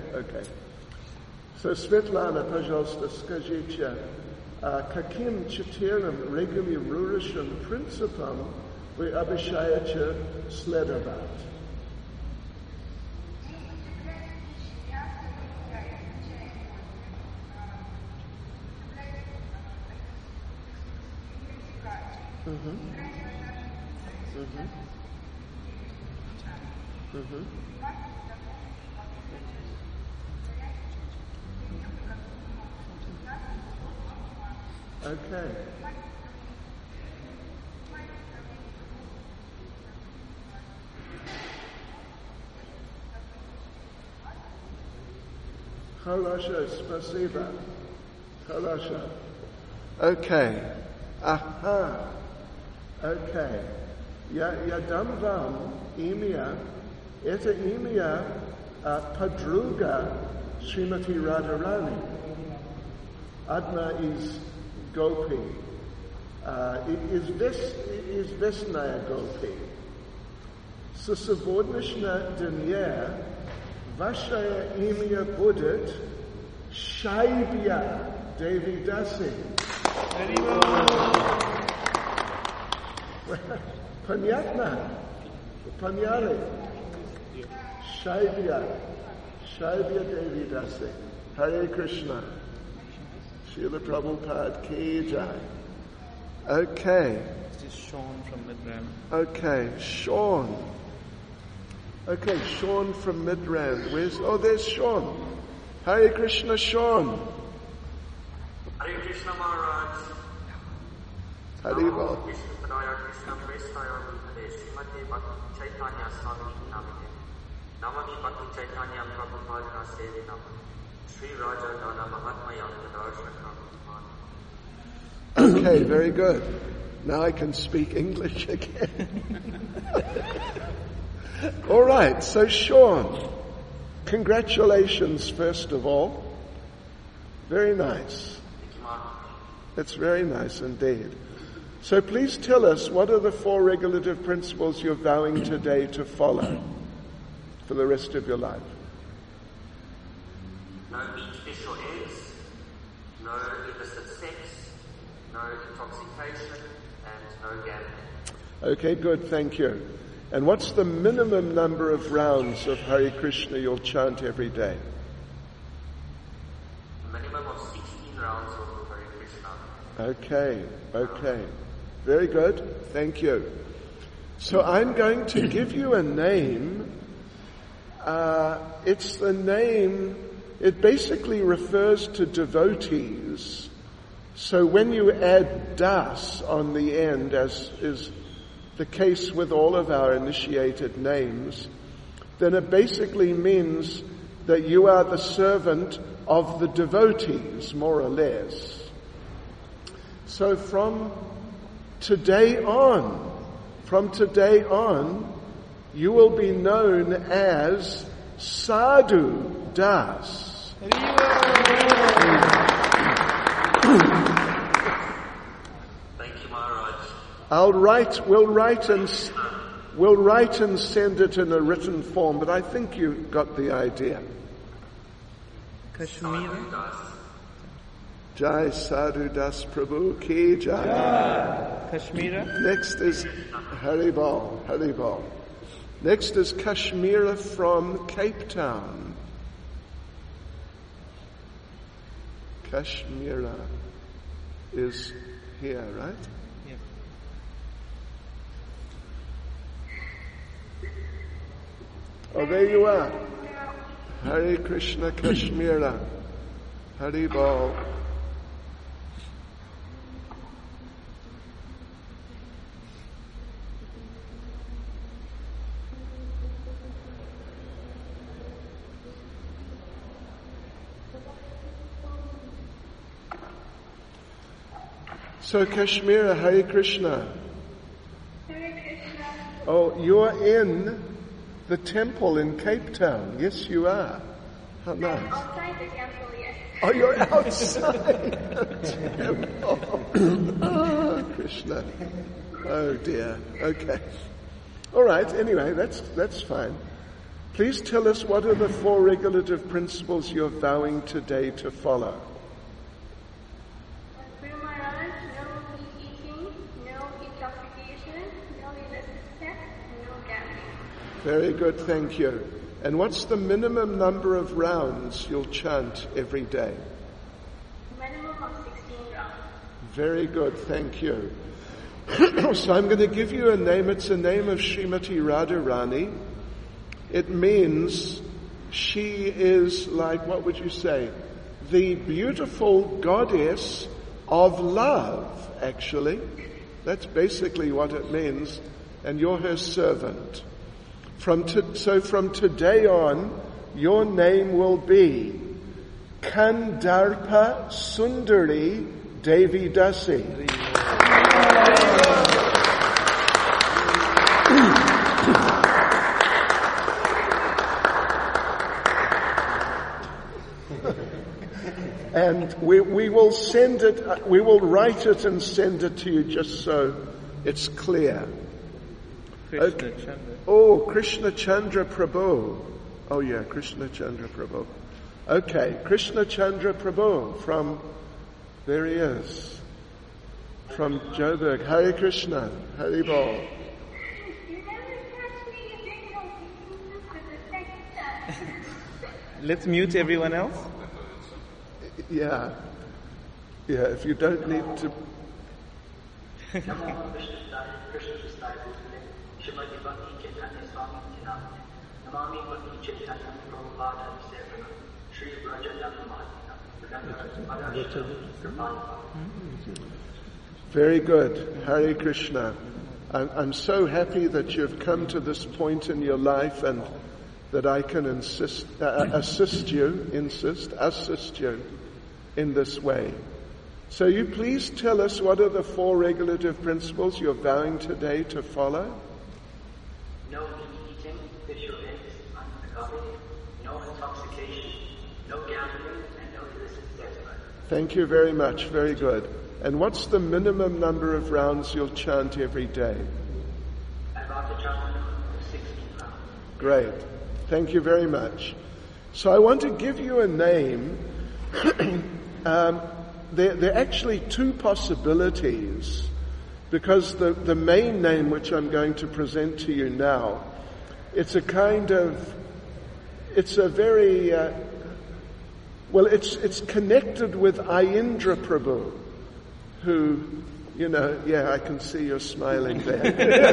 So, Svetlana, пожалуйста, скажите, каким 4 регулирующим принципам вы обещаете следовать? Okay. Хорошо, спасибо. Хорошо. Okay. Aha. Okay. Я дам вам имя. Это имя подруга Шримати Радharani. Одна из Гопи. Известная Гопи. Со сегодняшнего дня ваше имя будет Shaibya Devi Dasi. Понятно? Поняли? Shaibya Devi Dasi. Hare Krishna. Srila Prabhupada ki jai. Okay. This is Sean from Midrand. Okay, Sean. Okay, Sean from Midrand. There's Sean. Hare Krishna, Sean. Hare Krishna Maharaj. Haribol. Krishna Krishna Prestaya Bhutale Srimate Bhakti Chaitanya Swami Namite Namami Bhakti Chaitanya Prabhupada Sevinam Sri Raja Dana Mahatmaya Darshan. Okay, very good. Now I can speak English again. All right, so Sean, congratulations first of all. Very nice. It's very nice indeed. So please tell us, what are the 4 regulative principles you're vowing today to follow for the rest of your life? No meat, fish or eggs, no illicit sex, no intoxication, and no gambling. Okay, good, thank you. And what's the minimum number of rounds of Hare Krishna you'll chant every day? A minimum of 16 rounds of Hare Krishna. Okay. Very good. Thank you. So I'm going to give you a name. It's the name, it basically refers to devotees. So when you add das on the end, as is the case with all of our initiated names, then it basically means that you are the servant of the devotees, more or less. So from today on, you will be known as Sadhu Das. Thank you, Maharaj. We'll write and send it in a written form, but I think you got the idea. Kashmir. Jai Sadhu Das Prabhu Ki Jai. Kashmira. Next is Haribol, Haribol. Next is Kashmira from Cape Town. Kashmira is here, right? Yes. Oh, there you are. Hare Krishna Kashmira. Haribol. So Kashmira, Hare Krishna. Hare Krishna. Oh, you're in the temple in Cape Town. Yes, you are. How nice. Outside the temple, yes. Oh, you're outside the temple. Oh, Krishna. Oh dear. Okay. All right. Anyway, that's fine. Please tell us, what are the 4 regulative principles you're vowing today to follow? Guru Maharaj, no meat eating, no intoxication, no illicit sex, no gambling. Very good, thank you. And what's the minimum number of rounds you'll chant every day? Minimum of 16 rounds. Very good, thank you. So I'm going to give you a name. It's a name of Srimati Radharani. It means she is like, what would you say? The beautiful goddess of love, actually. That's basically what it means. And you're her servant. So from today on, your name will be Kandarpa Sundari Devi Dasi. And we will send it, we will write it and send it to you just so it's clear. Krishna Chandra. Oh, Krishna Chandra Prabhu. Oh yeah, Krishna Chandra Prabhu. Okay, Krishna Chandra Prabhu from, there he is, from Joburg. Hare Krishna, Hare Bol. You never catch me if they don't for the second time. Let's mute everyone else. Yeah, if you don't need to. Namo Krishna disciples Shrimati Bhakti Chaitanya Swami Tinamane Namami Bhakti Chaitanya Prabhupada Sevana Shri Rajadanamadi. Very good. Hare Krishna. I'm so happy that you've come to this point in your life and that I can assist you in this way. So you please tell us, what are the 4 regulative principles you're vowing today to follow? No meat eating, fish or eggs, uncovered, no intoxication, no gambling, and no illicit sex. Thank you very much. Very good. And what's the minimum number of rounds you'll chant every day? I'm about to chant 16 rounds. Great. Thank you very much. So I want to give you a name. There are actually 2 possibilities, because the main name which I'm going to present to you now, it's a very, it's connected with Ayindra Prabhu, who, I can see you're smiling there.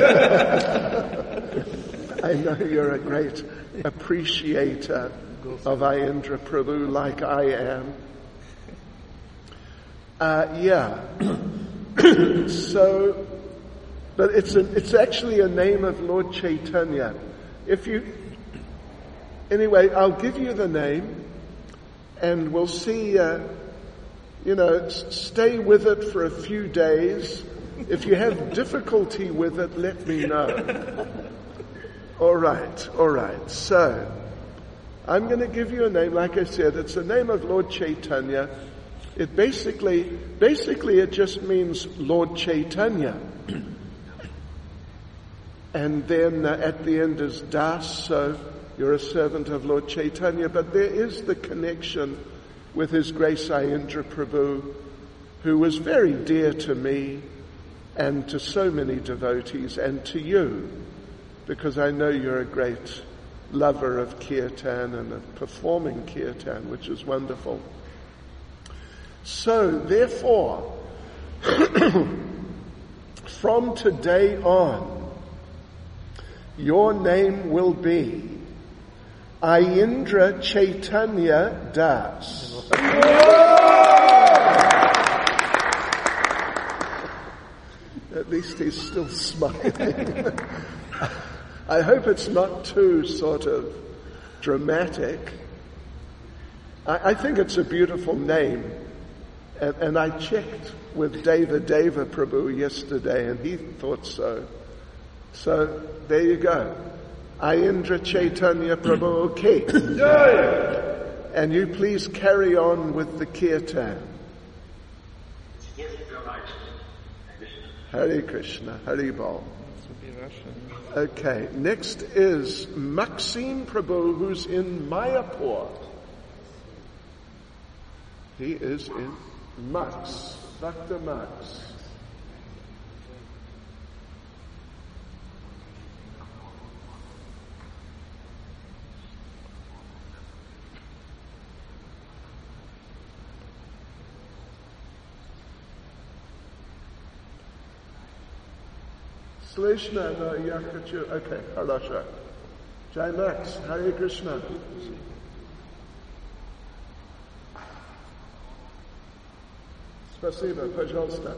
I know you're a great appreciator of Ayindra Prabhu, like I am. So, but it's actually a name of Lord Chaitanya. Anyway, I'll give you the name, and we'll see, stay with it for a few days. If you have difficulty with it, let me know. All right. So, I'm going to give you a name, like I said, it's the name of Lord Chaitanya. It basically it just means Lord Chaitanya. And then at the end is Das, so you're a servant of Lord Chaitanya. But there is the connection with His Grace Ayendra Prabhu, who was very dear to me and to so many devotees and to you, because I know you're a great lover of kirtan and of performing kirtan, which is wonderful. So, therefore, from today on, your name will be Ayendra Chaitanya Das. At least he's still smiling. I hope it's not too sort of dramatic. I think it's a beautiful name. And I checked with Deva Prabhu yesterday, and he thought so. So, there you go. Ayendra Chaitanya Prabhu, okay. And you please carry on with the kirtan. Hare Krishna, Hare Bol. This would be Russian. Okay, next is Maxime Prabhu, who's in Mayapur. He is in Max, Dr. Max. Slishna, no, Yakachu. Okay, Harasha. Jai Max, Hare Krishna. Спасибо, пожалуйста.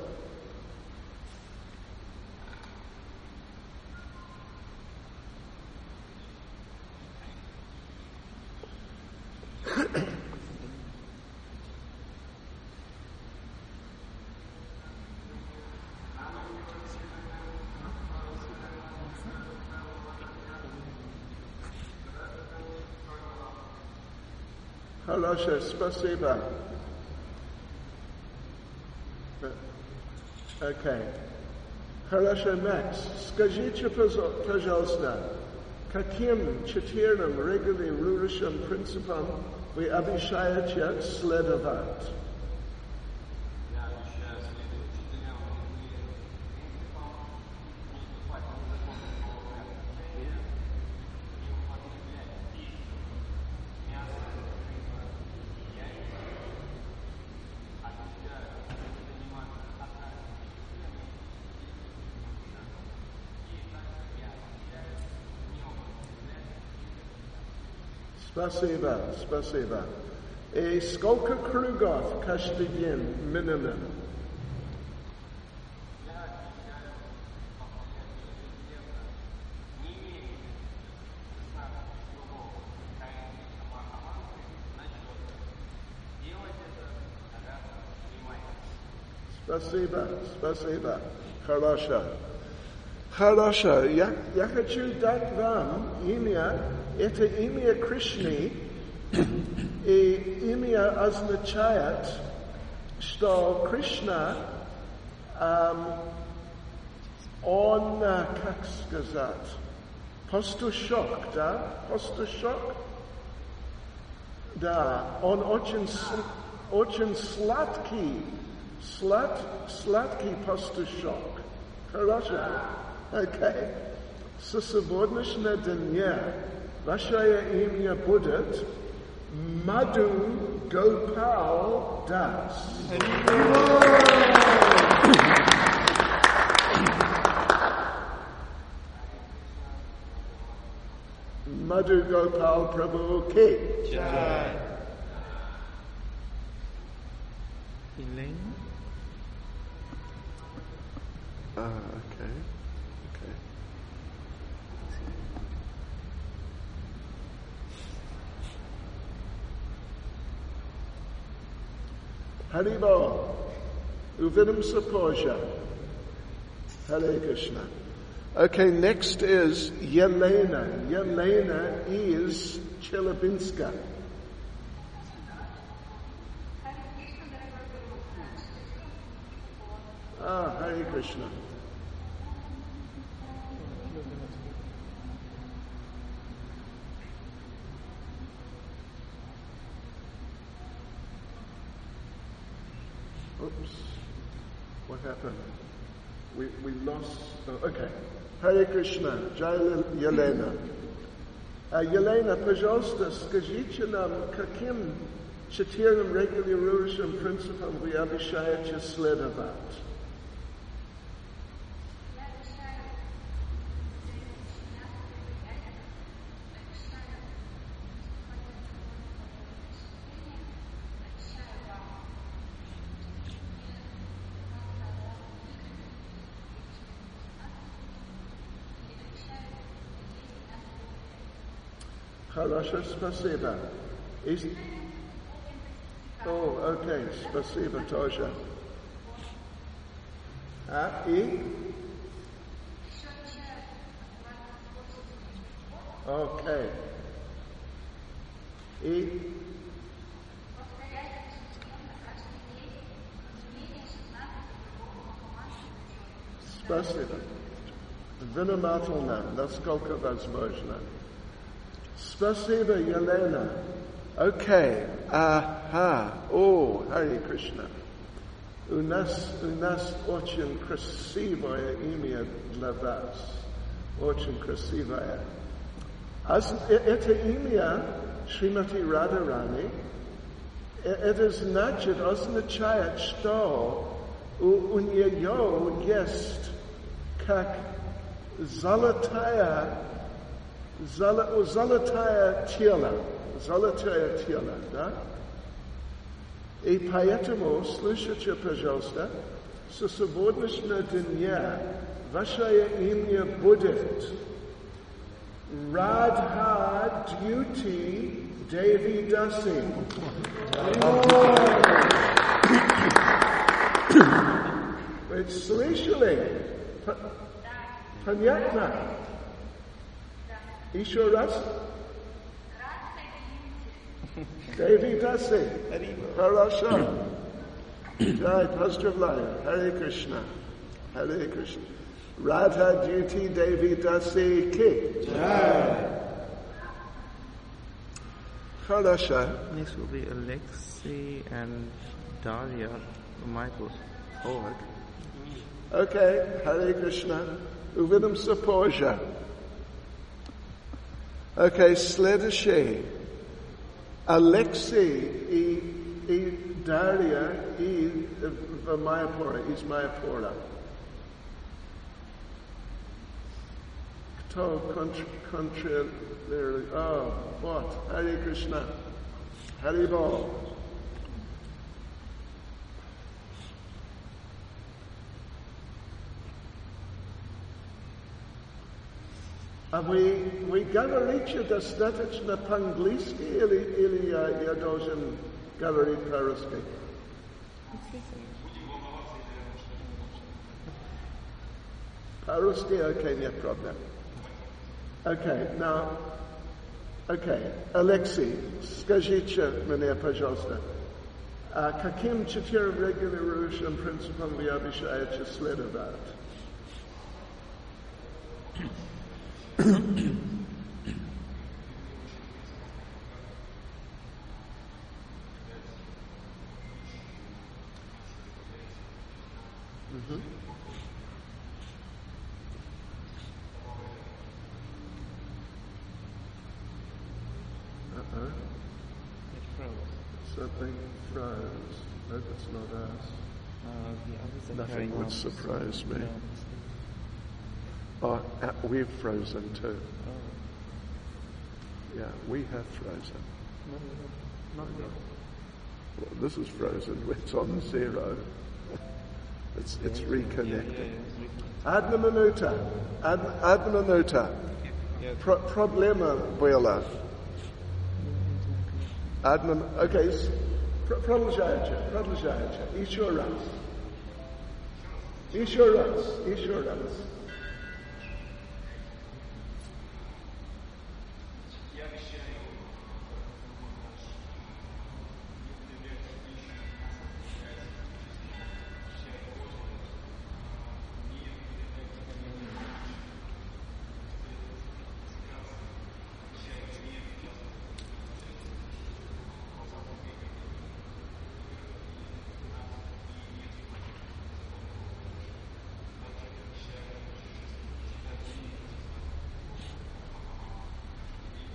Хорошо, спасибо. Okay. Хорошо, Макс, скажите, пожалуйста, каким четырем регулирующим принципам вы обещаете следовать? Спасибо, спасибо. И сколько кругов каждый день минимум? Спасибо, спасибо. Хорошо. Хорошо. Я хочу дать вам имя. Это имя Кришны, и имя означает, что Кришна, он, как сказать, пастушок, да? Пастушок? Да, он очень сладкий пастушок. Хорошо? Окей. Со сегодняшнего дня ваше имя будет Madhu Gopal Das. Madhu Gopal Prabhu Ki Jai. Elaine? Okay. Haribo, Uvidam Sapoja. Hare Krishna. Okay, next is Yelena. Yelena is Chelabinska. Hare Krishna. Oops. What happened? We lost. Oh, okay. Hare Krishna. Jai Yelena. Yelena, пожалуйста, скажите нам, каким 4 регулирующим принципам вы обещаете следовать? Хорошо, спасибо. Окей, спасибо тоже. Окей. Спасибо. Внимательно, насколько возможно. Спасибо, Елена. Окей. Харе Кришна. У нас очень красивое имя для вас. Очень красивое. Это имя Шримати Радharani, это значит, означает, что у нее есть как золотое тело, да? И поэтому, слушайте, пожалуйста, со сегодняшнего дня ваше имя будет Radha Duty Devi Dasi. Вы слышали? Понятно? Еще раз. Devi Dasi. Хорошо. Jai, поздравляю. Hare Krishna. Hare Krishna. Radha Duty Devi Dasi Ki. Jai. Хорошо. Next will be Alexei and Daria Michael. Okay, Hare Krishna. Увидимся позже. Okay, следующий. Alexei и Daria и в Майяпура, из Майяпура. Кто контролирует? Вот, Hare Krishna. Hare Bol. А вы говорите достаточно по-английски или я должен говорить по-русски? По-русски, окей, нет проблем. Окей, Алексей, скажите мне, пожалуйста, каким 4 регулирующим принципам вы обещаете следовать? Something froze. Hope it's not us. Nothing would surprise me. We've frozen too. Yeah, we have frozen. Not yet. Well, this is frozen. It's on 0. It's reconnected. Adna minuta. Problema было. Okay. Продолжайте. Еще раз.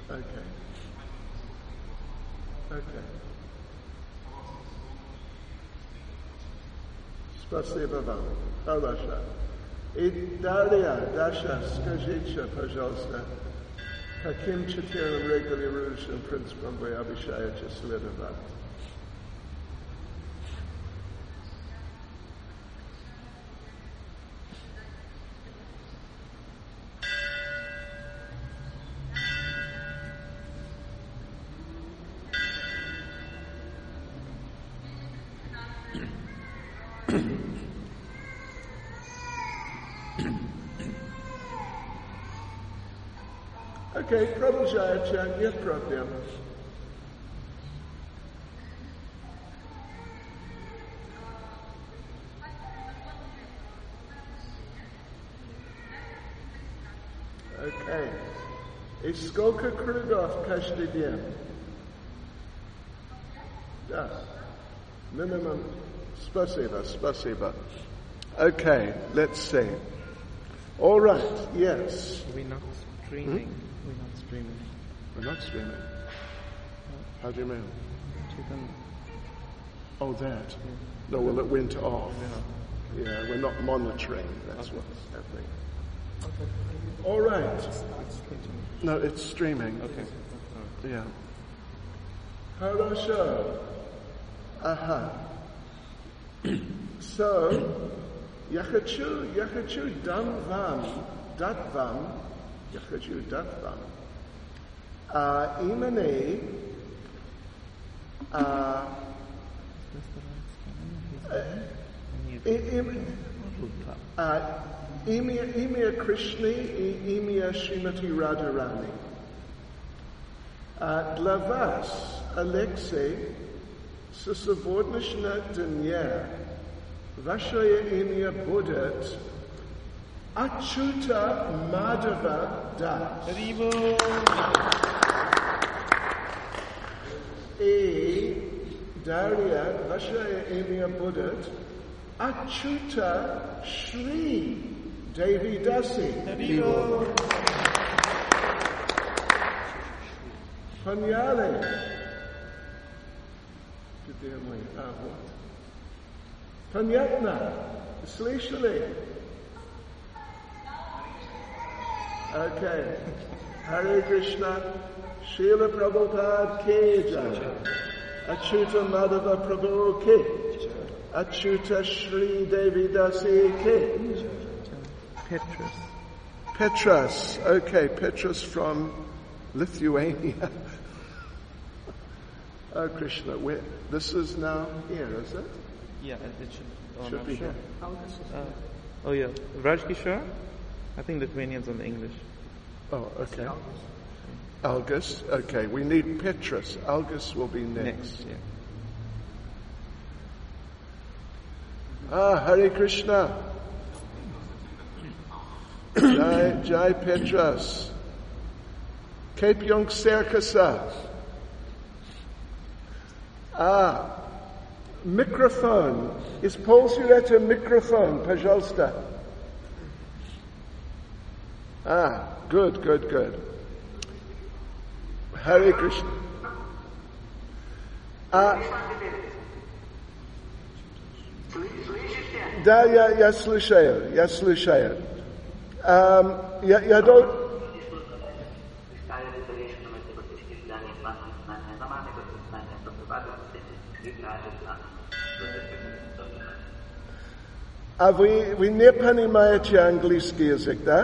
Okay. Okay. Спасибо вам. Хорошо. И далее, Даша, скажите, пожалуйста, каким 4 регулирующим принципам вы обещаете следовать? Окей, продолжайте, нет проблем. Окей. И сколько кругов каждый день? Да. Minimum. Спасибо. Okay, let's see. All right, yes. We're not streaming. We're not streaming. We're not streaming. How do you mean? Chetan, Oh, that. No, well, it went off. Yeah, we're not monitoring. That's what's happening. All right. it's streaming. No, it's streaming. Okay. Yeah. Хорошо. Ага. So, я хочу дать вам имени имя Кришны и имя Шримати Радharani. Для вас, Алексей, со сегодняшнего дня ваше имя будет Achyuta Madhava Das. И далее ваше имя будет Achyuta Shri Devi Dasi. Поняли? Где мы? Вот. Понятно? Слышали? Okay. Hare Krishna, Srila Prabhupada Ki Jai, Achyuta Madhava Prabhu Ki, Achyuta Shri Devi Dasi Ki. Petras. Okay, Petras from Lithuania. Oh Krishna, this is now here, is it? Yeah, it should Should be here. Oh yeah, Raj Kishore? I think Lithuanian's on the English. Oh, okay. Algus. Okay, we need Petrus. Algus will be next. Yeah. Hare Krishna. Jai Petrus. Cape Young Serkasa. Microphone. Используйте микрофон, пожалуйста. Good. Hare Krishna. Да, я слушаю. Я don't... А вы не понимаете английский язык, да?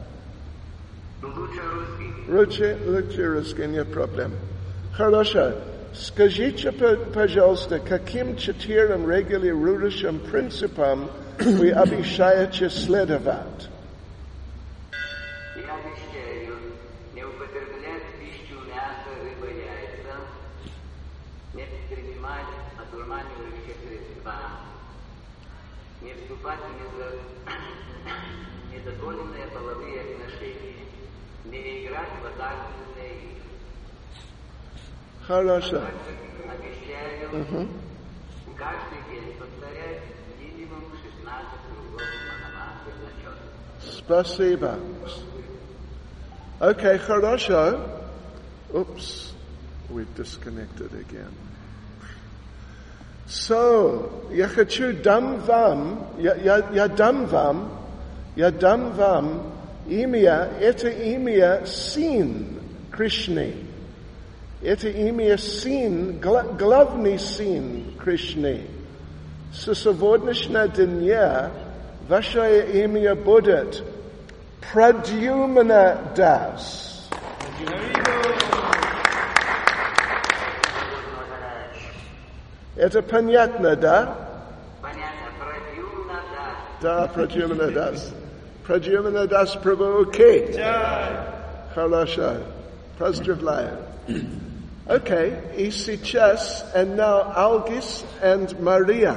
Лучше русский, нет проблем. Хорошо. Скажите, пожалуйста, каким 4 регулирующим принципам вы обещаете следовать? Я обещаю не употреблять пищу мяса, рыба, яйца, не принимать одурманивающие средства, не вступать в недозволенные половые отношения, не играть в азартные игры. Хорошо. Обещаю каждый день повторять минимум 16 кругов Махамантры на час. Спасибо. Okay, хорошо. Oops, we've disconnected again. So, yachachu damvam, yadamvam, imia, eta imia sin, Krishni. Eta imia sin, glavni sin, Krishni. Susavodnishna dinya, vashaya imia buddhat, pradyumna das. Это понятно, да? Понятно. Pradyumna das. Да, Pradyumna das. Pradyumna das Prabhu, okay. Хорошо. Поздравляю. Okay, и сейчас, and now Algis and Maria.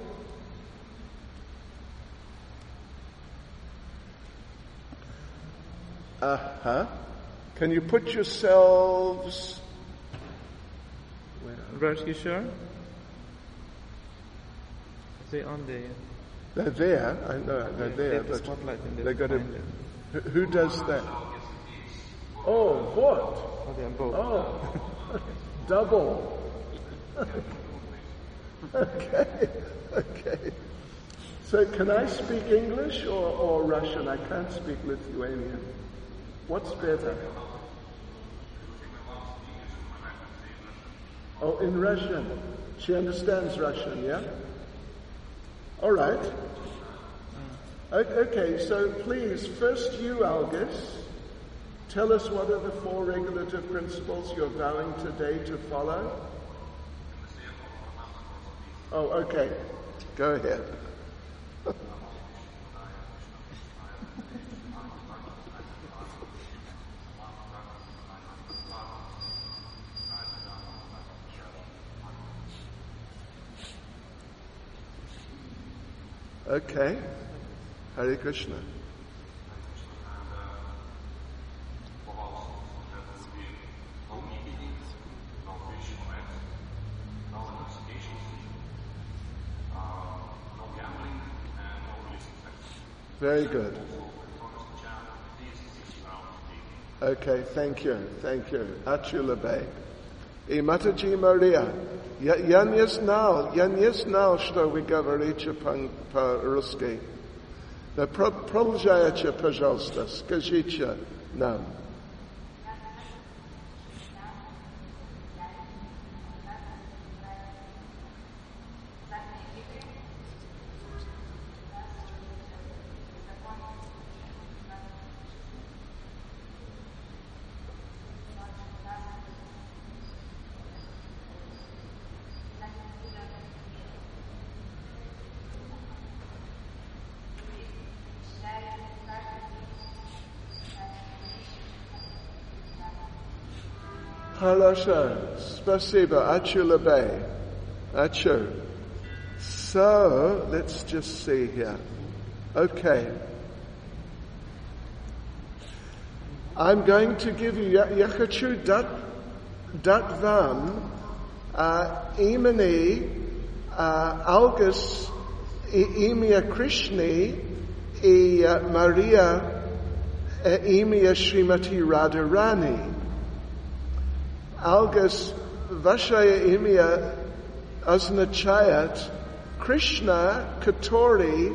Can you put yourselves... Raj Kishore? They on there. They're there, I know, they're there, The but spotlight and they got to... behind them. Who does that? Oh, what? Oh, they are both. Oh, double. Okay. So can I speak English or Russian? I can't speak Lithuanian. What's better? Oh, in Russian. She understands Russian, yeah? All right. Okay, so please, first you, Algis, tell us what are the 4 regulative principles you're vowing today to follow? Oh, okay. Go ahead. Okay. Hare Krishna. Very good. Okay, thank you. Achula Bay. И Mataji Maria, я не знал, что вы говорите по-русски. Да продолжайте, пожалуйста, скажите нам. Хорошо. Спасибо. Achulabay. Achu. So, let's just see here. Okay. I'm going to give you Yachachu Datvam, Imani, Algis, Emia Krishni, Maria, Emia Srimati Radharani. Algis Vashaya Imya Aznachayat Krishna Katori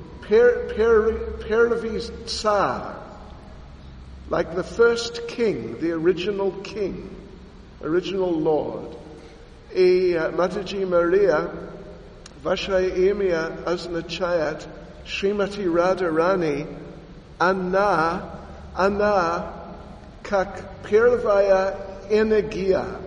Pervis Tsar, like the first king, the original king, original Lord. Mataji Maria Vashaya Imya Aznachayat Srimati Radharani Anna Kak Pirvaya Energia,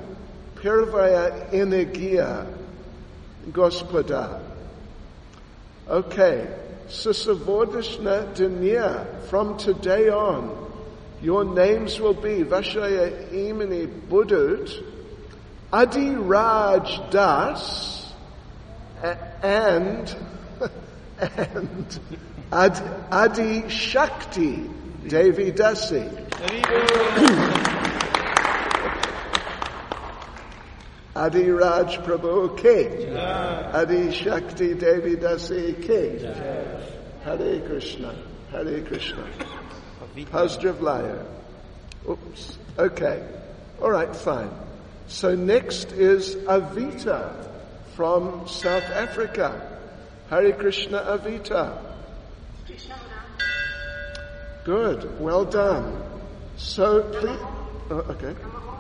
Gospoda. Okay, Susavodishna Dinya, from today on, your names will be Vashaya Imani Budut, Adi Raj Das, and Adi Shakti Devi Dasi. Adi Raj Prabhu Ke. Adi Shakti Devi Dasi Ke. Hare Krishna. Hare Krishna. Pozdravляю. Oops. Okay. All right, fine. So next is Avita from South Africa. Hare Krishna, Avita. Good, well done. So please, okay.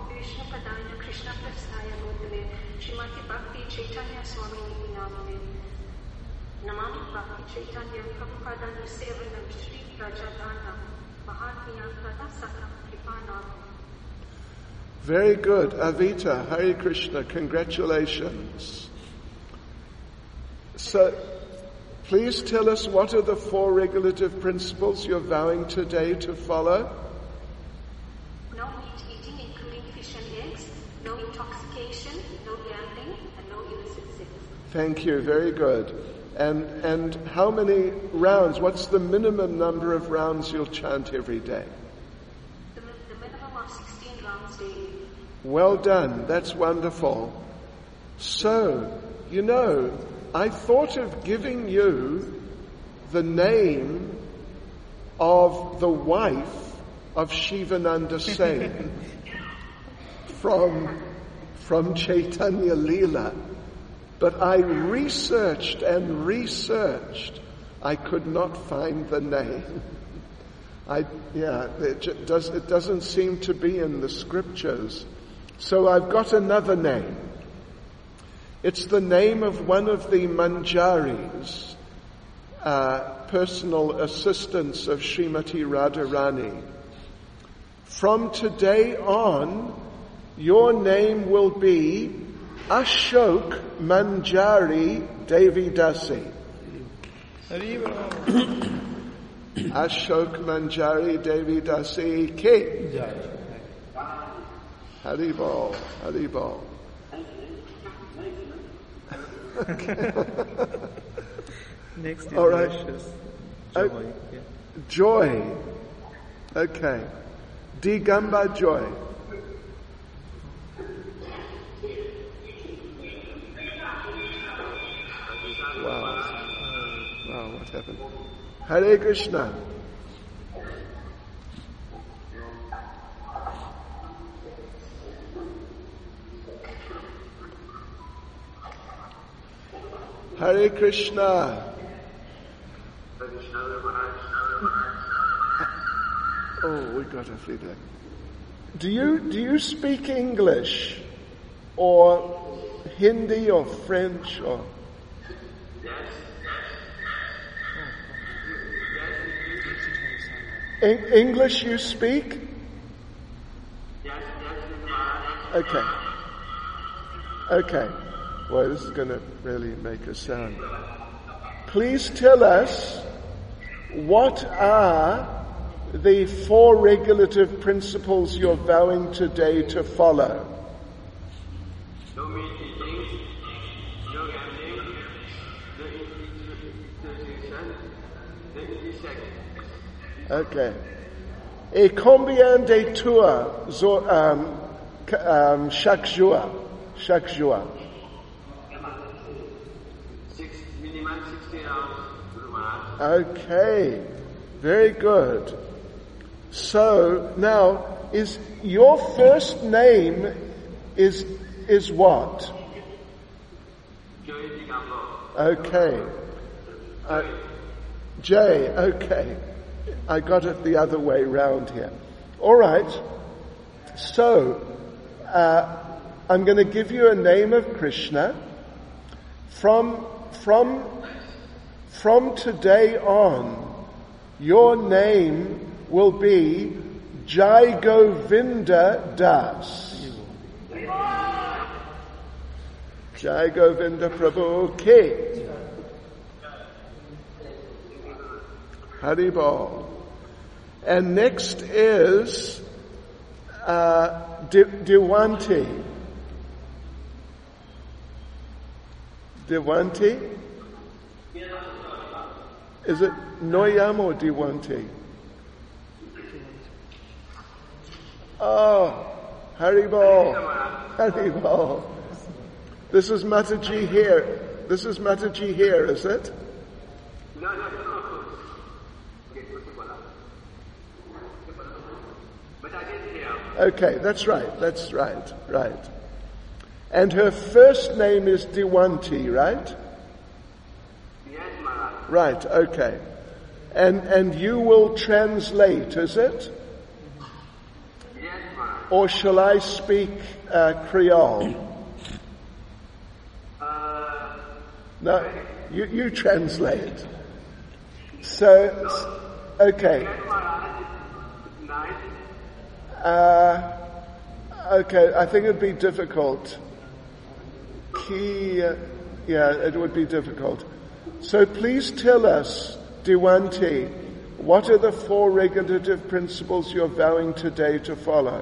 Very good, Avita, Hare Krishna, congratulations. So, please tell us, what are the 4 regulative principles you're vowing today to follow? No meat eating, including fish and eggs, no intoxication, no gambling, and no illicit sex. Thank you, very good. And how many rounds, what's the minimum number of rounds you'll chant every day? The minimum of 16 rounds daily. Well done, that's wonderful. So, I thought of giving you the name of the wife of Shivananda Sen from Chaitanya Leela. But I researched and researched. I could not find the name. It doesn't seem to be in the scriptures. So I've got another name. It's the name of one of the Manjaris, personal assistants of Srimati Radharani. From today on, your name will be Ashok Manjari Devi Dasi. Ashok Manjari Devi Dasi Ki. Haribol, Haribol. Next is all right. Joy. Joy. Okay. Digamba Joy. Wow, what happened? Hare Krishna. Hare Krishna. Oh, we got a feedback. Do you speak English or Hindi or French or? English you speak? Okay. Okay. Well, this is going to really make a sound. Please tell us, what are the 4 regulative principles you're vowing today to follow? No meat eating, no gambling, no intoxication, no illicit sex. Okay. Et combien de toi chaque jour? Minimum 60 hours. Okay. Very good. So now, is your first name is what? Okay. Jay, okay. I got it the other way round here. All right. So, I'm going to give you a name of Krishna. From today on, your name will be Jai Govinda Das. Jai Govinda Prabhu Ki. Haribol. And next is Dewanti. Dewanti? Is it Noyam or Dewanti? Oh, Haribol. Haribol. This is Mataji here. This is Mataji here, is it? No. But I didn't hear. Okay, that's right. And her first name is Dewanti, right? Yes, Maharaj. Right, okay. And you will translate, is it? Yes, Maharaj. Or shall I speak Creole? No, you translate. So, okay. Yes, Maharaj. Nice. Okay, I think it'd be difficult. It would be difficult. So please tell us, Dewanti, what are the 4 regulative principles you're vowing today to follow?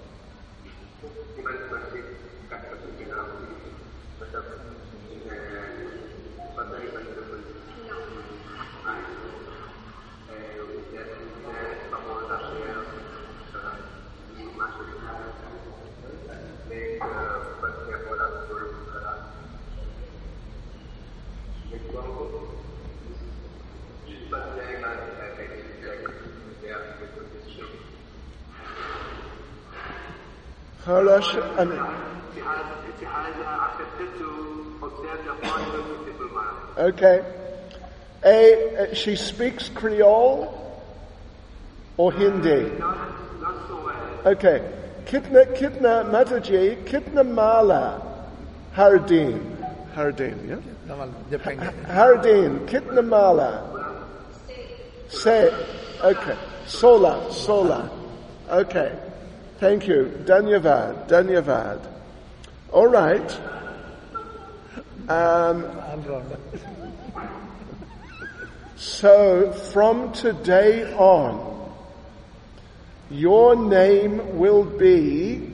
Harash, She has accepted to observe the 4 principles, Maharaj. okay. She speaks Creole or Hindi? Not so well. Okay. Kitna Mataji, kitna mala Hardin, yeah? Hardin, kitna mala? Say, okay. Sola. Okay. Thank you. Dhanyavad. All right. So from today on, your name will be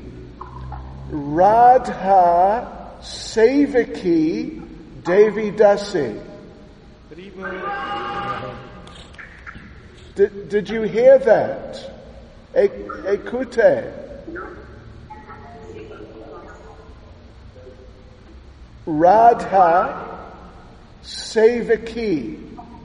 Radha Sevaki Devi Dasi. Did you hear that? Écoutez. Radha Sevaki.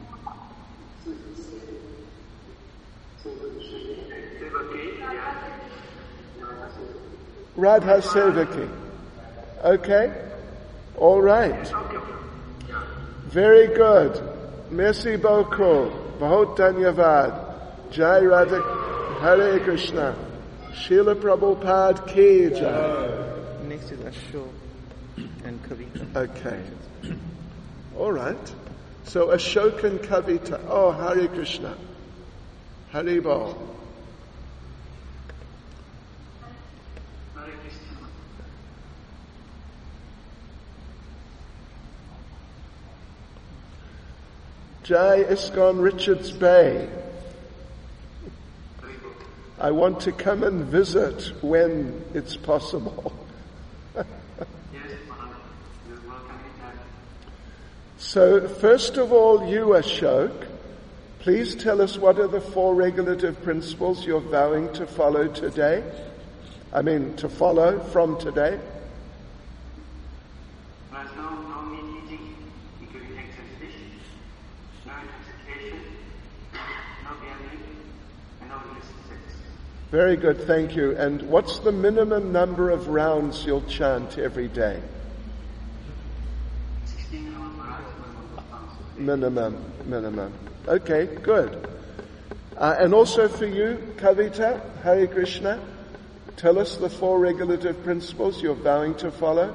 Radha Sevaki. Okay? All right. Very good. Merci beaucoup. Bahut dhanyavad. Jai Radha. Hare Krishna. Srila Prabhupada ki jai. Next is Ashok and Kavita. Okay. All right. So Ashok and Kavita. Oh, Hare Krishna. Haribol. Jai ISKCON Richards Bay. I want to come and visit when it's possible. So, first of all, you, Ashok, please tell us what are the 4 regulative principles you're vowing to follow today? To follow from today. There's no meat eating, including eggs and fish, no intoxication, no gambling, and no illicit sex. Very good, thank you. And what's the minimum number of rounds you'll chant every day? 16 hours. Minimum. Okay, good. And also for you, Kavita, Hare Krishna, tell us the 4 regulative principles you're vowing to follow.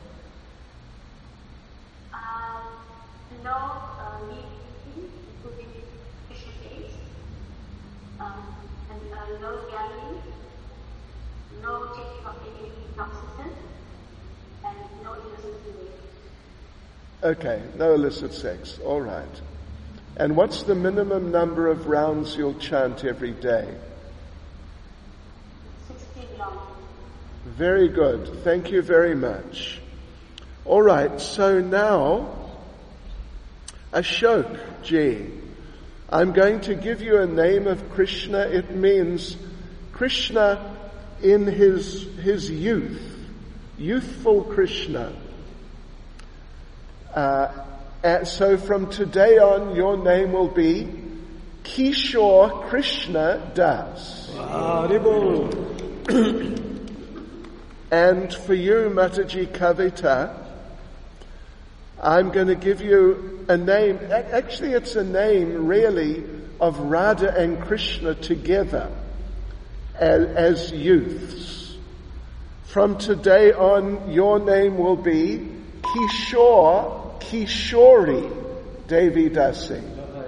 No meat eating, including fish and eggs, and no gambling, no taking of any intoxicant, and no illicit sex. Okay, no illicit sex. All right. And what's the minimum number of rounds you'll chant every day? 16 rounds. Very good. Thank you very much. All right, so now, Ashok Ji, I'm going to give you a name of Krishna. It means Krishna in his youth, youthful Krishna. So from today on, your name will be Kishore Krishna Das. And for you, Mataji Kavita, I'm going to give you a name. Actually, it's a name really of Radha and Krishna together as youths. From today on, your name will be Kishori Devi Dasi.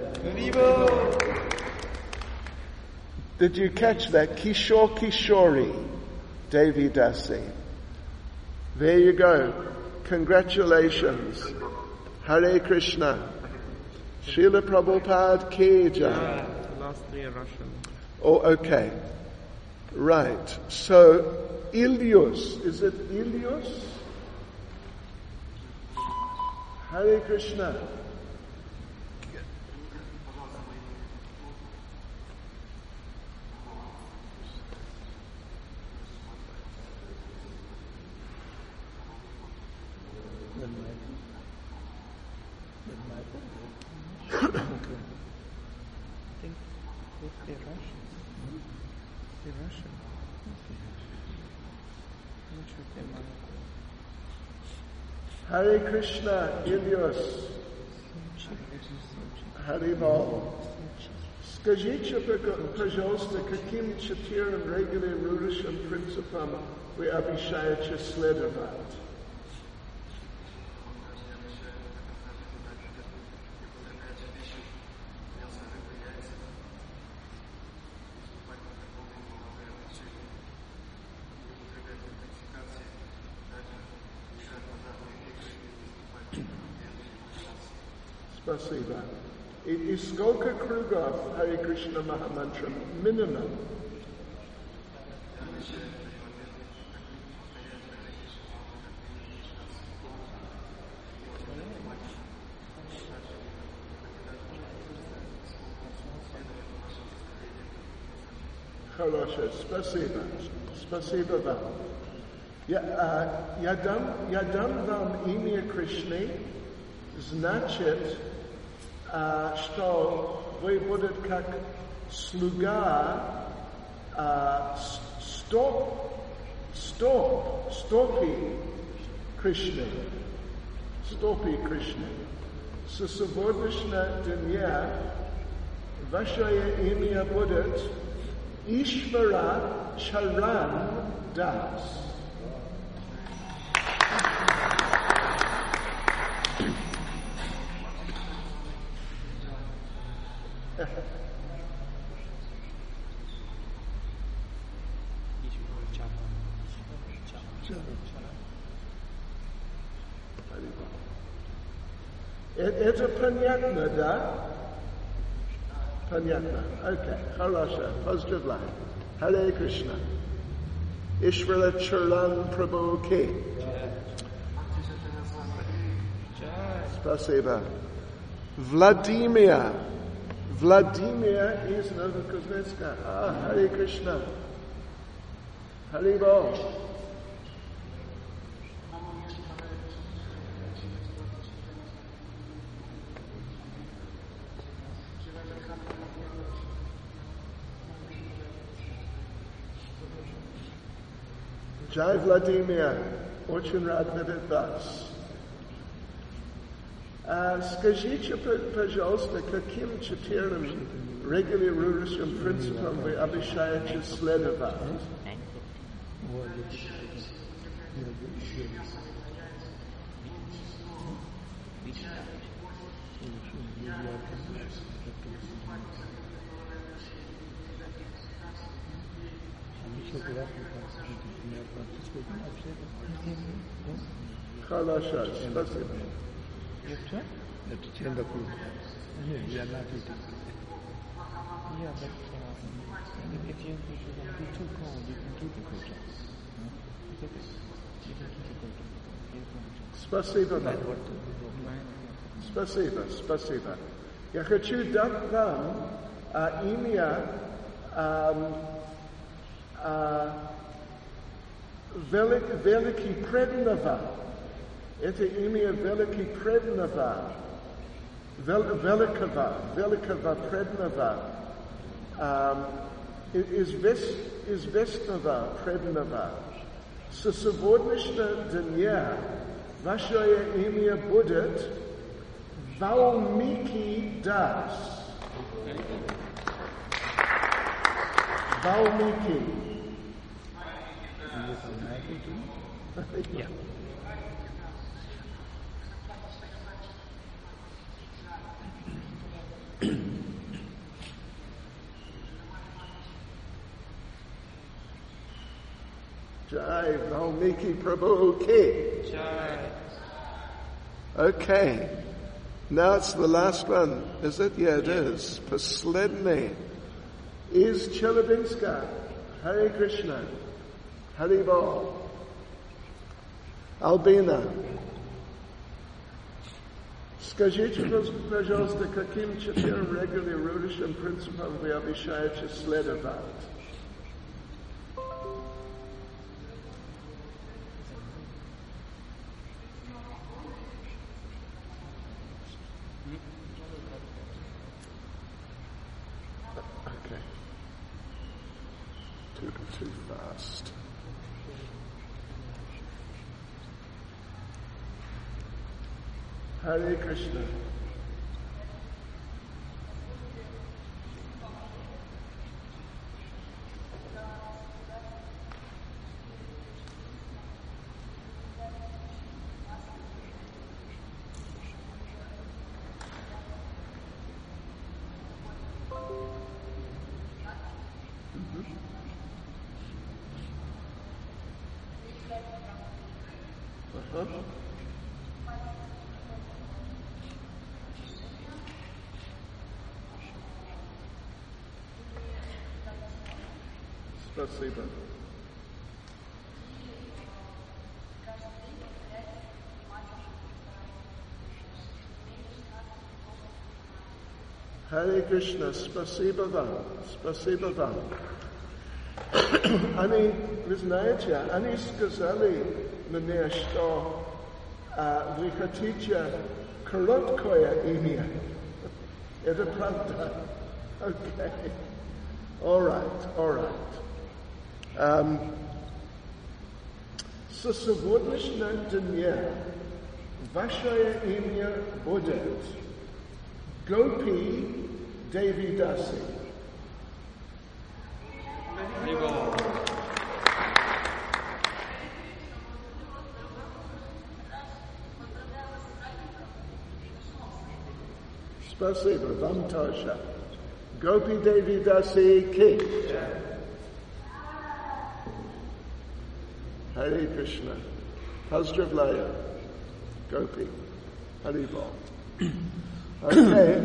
Did you catch that? Kishori Devi Dasi. There you go. Congratulations. Hare Krishna. Srila Prabhupada Ki Jai. Last three are Russian. Oh, okay. Right. So, Ilius. Is it Ilius? Hare Krishna. Hare Krishna, Ilios. Haribol. Скажите, пожалуйста, каким четырем регулирующим принципам вы обещаете следовать? Спасибо. И сколько кругов Харе Кришна Махамантра минимум? Хорошо, спасибо. Спасибо вам. Я дам вам имя Кришны, значит, что вы будете как слуга стопи Кришны. Стопи Кришны. Со сегодняшнего дня ваше имя будет Ishvara Charan Das. Это понятно, да? Понятно. Окей, хорошо. Поздравляю. Харе Кришна. Ishvara Charan Prabhu Ki. Спасибо. Vladimir. Vladimir is Novokuznetska. Hare Krishna. Haribol. Jai Vladimir, очень рад видеть вас. Скажите, пожалуйста, каким четырем регулирующим принципам вы обещаете следовать? Хорошо, спасибо. Это член такой. Нет, я not eating. Yeah, but if you be too cold, you can keep the culture. It's okay. You can keep the culture. Спасибо вам. Спасибо. Я хочу дать вам имя великий преданного. Это имя великий преданного. Velikava Prednava, Izvestnava Prednava, Susavodnishna Danya, Vashaya Emia Buddhat, Valmiki Das. Valmiki. Yeah. Jai Valmiki Prabhu Ki. Jai. Okay. Now it's the last one, is it? Yeah, it is. Posledny is Chelabinska. Hare Krishna. Haribol. Albina. Skажите, пожалуйста, каким четырем регулирующим принципам вы обещаете следовать? Okay. Too fast. Hare Krishna. Спасибо. Hare Krishna, спасибо вам. Они, вы знаете, они сказали мне, что вы хотите короткое имя. Это правда? Okay. All right. Со сегодняшнего дня ваше имя будет Gopi Devidasi. Спасибо, вам тоже. Gopi Devidasi Ki. Hare Krishna. Pozdravляю. Gopi. Haribol. Okay.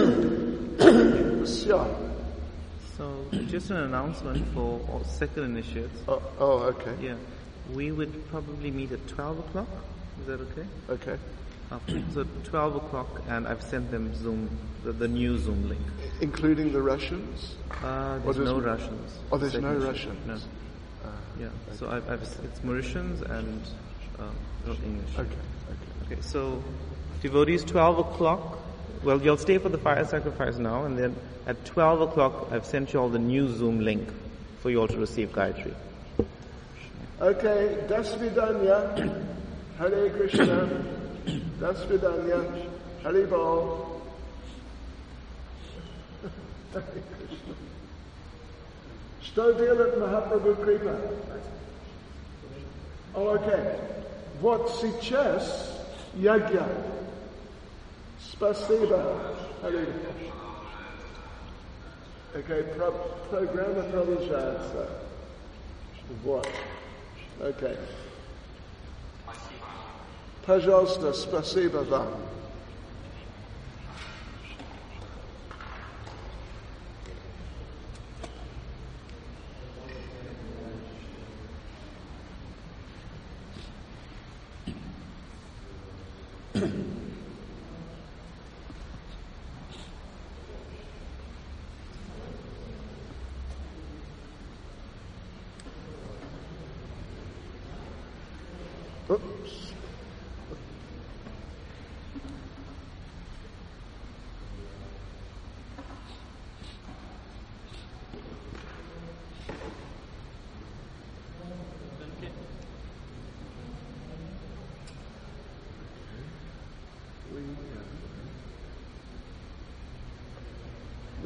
So, just an announcement for all second initiates. Oh, okay. Yeah. We would probably meet at 12 o'clock. Is that okay? Okay. So 12 o'clock, and I've sent them Zoom, the new Zoom link. Including the Russians? There's no Russians. Oh, there's no Second Russians? No. Yeah. Okay. So it's Mauritians and not English. Okay. So devotees, 12 o'clock. Well, you'll stay for the fire sacrifice now, and then at 12 o'clock, I've sent you all the new Zoom link for you all to receive Gayatri. Okay. Das Vidanya. Hare Krishna. Das Vidanya. Haribol. Hare Krishna. Что делает Махапрабху Крипа? Окей. Вот сейчас ягья. Спасибо. Окей, программа продолжается. Вот. Окей. Пожалуйста, спасибо вам. Oops.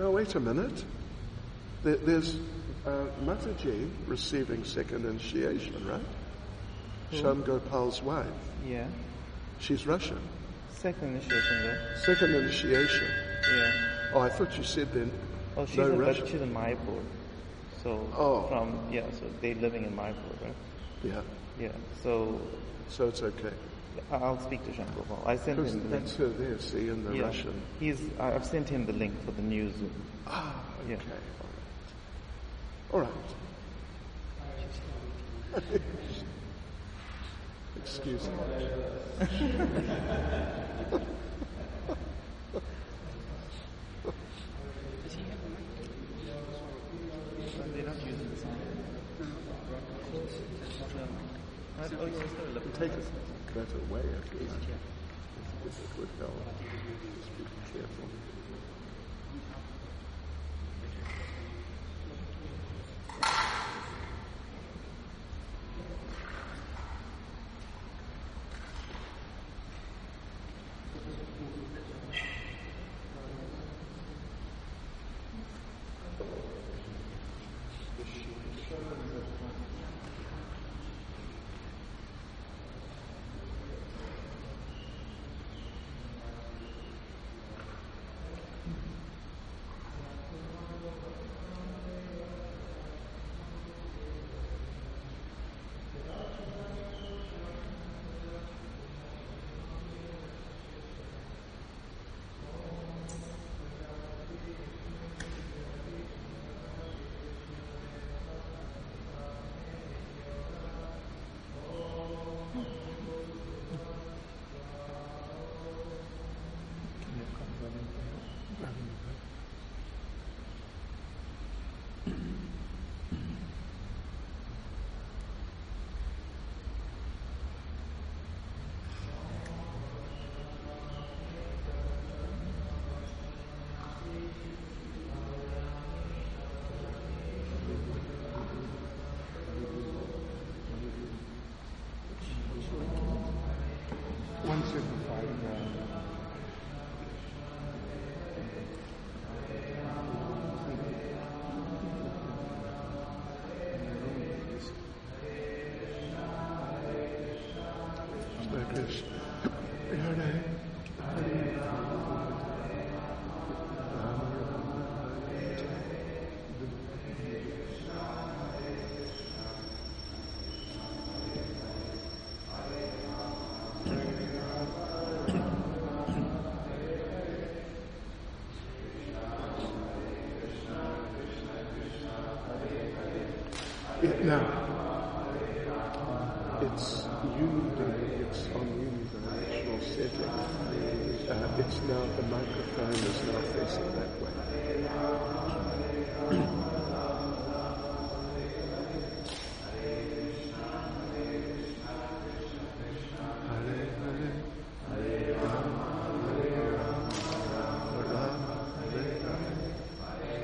No, wait a minute. There's Mataji receiving second initiation, right? Shyam Gopal's wife. Yeah. She's Russian. Second initiation there. Second initiation. Yeah. Oh, I thought you said then. Oh, she's no in Russian. she's in Mayapur. So so they're living in Mayapur, right? Yeah. Yeah. So it's okay. I'll speak to Shyam Gopal. I sent Because him the link. that's her there, see, in the Russian. I've sent him the link for the new Zoom. Ah, okay. Yeah. All right. Excuse me. They're not using the sound. Take that away if you like. If it would help. Just be careful. Now, it's it's on unidirectional setting. It's now, the microphone is now facing that way.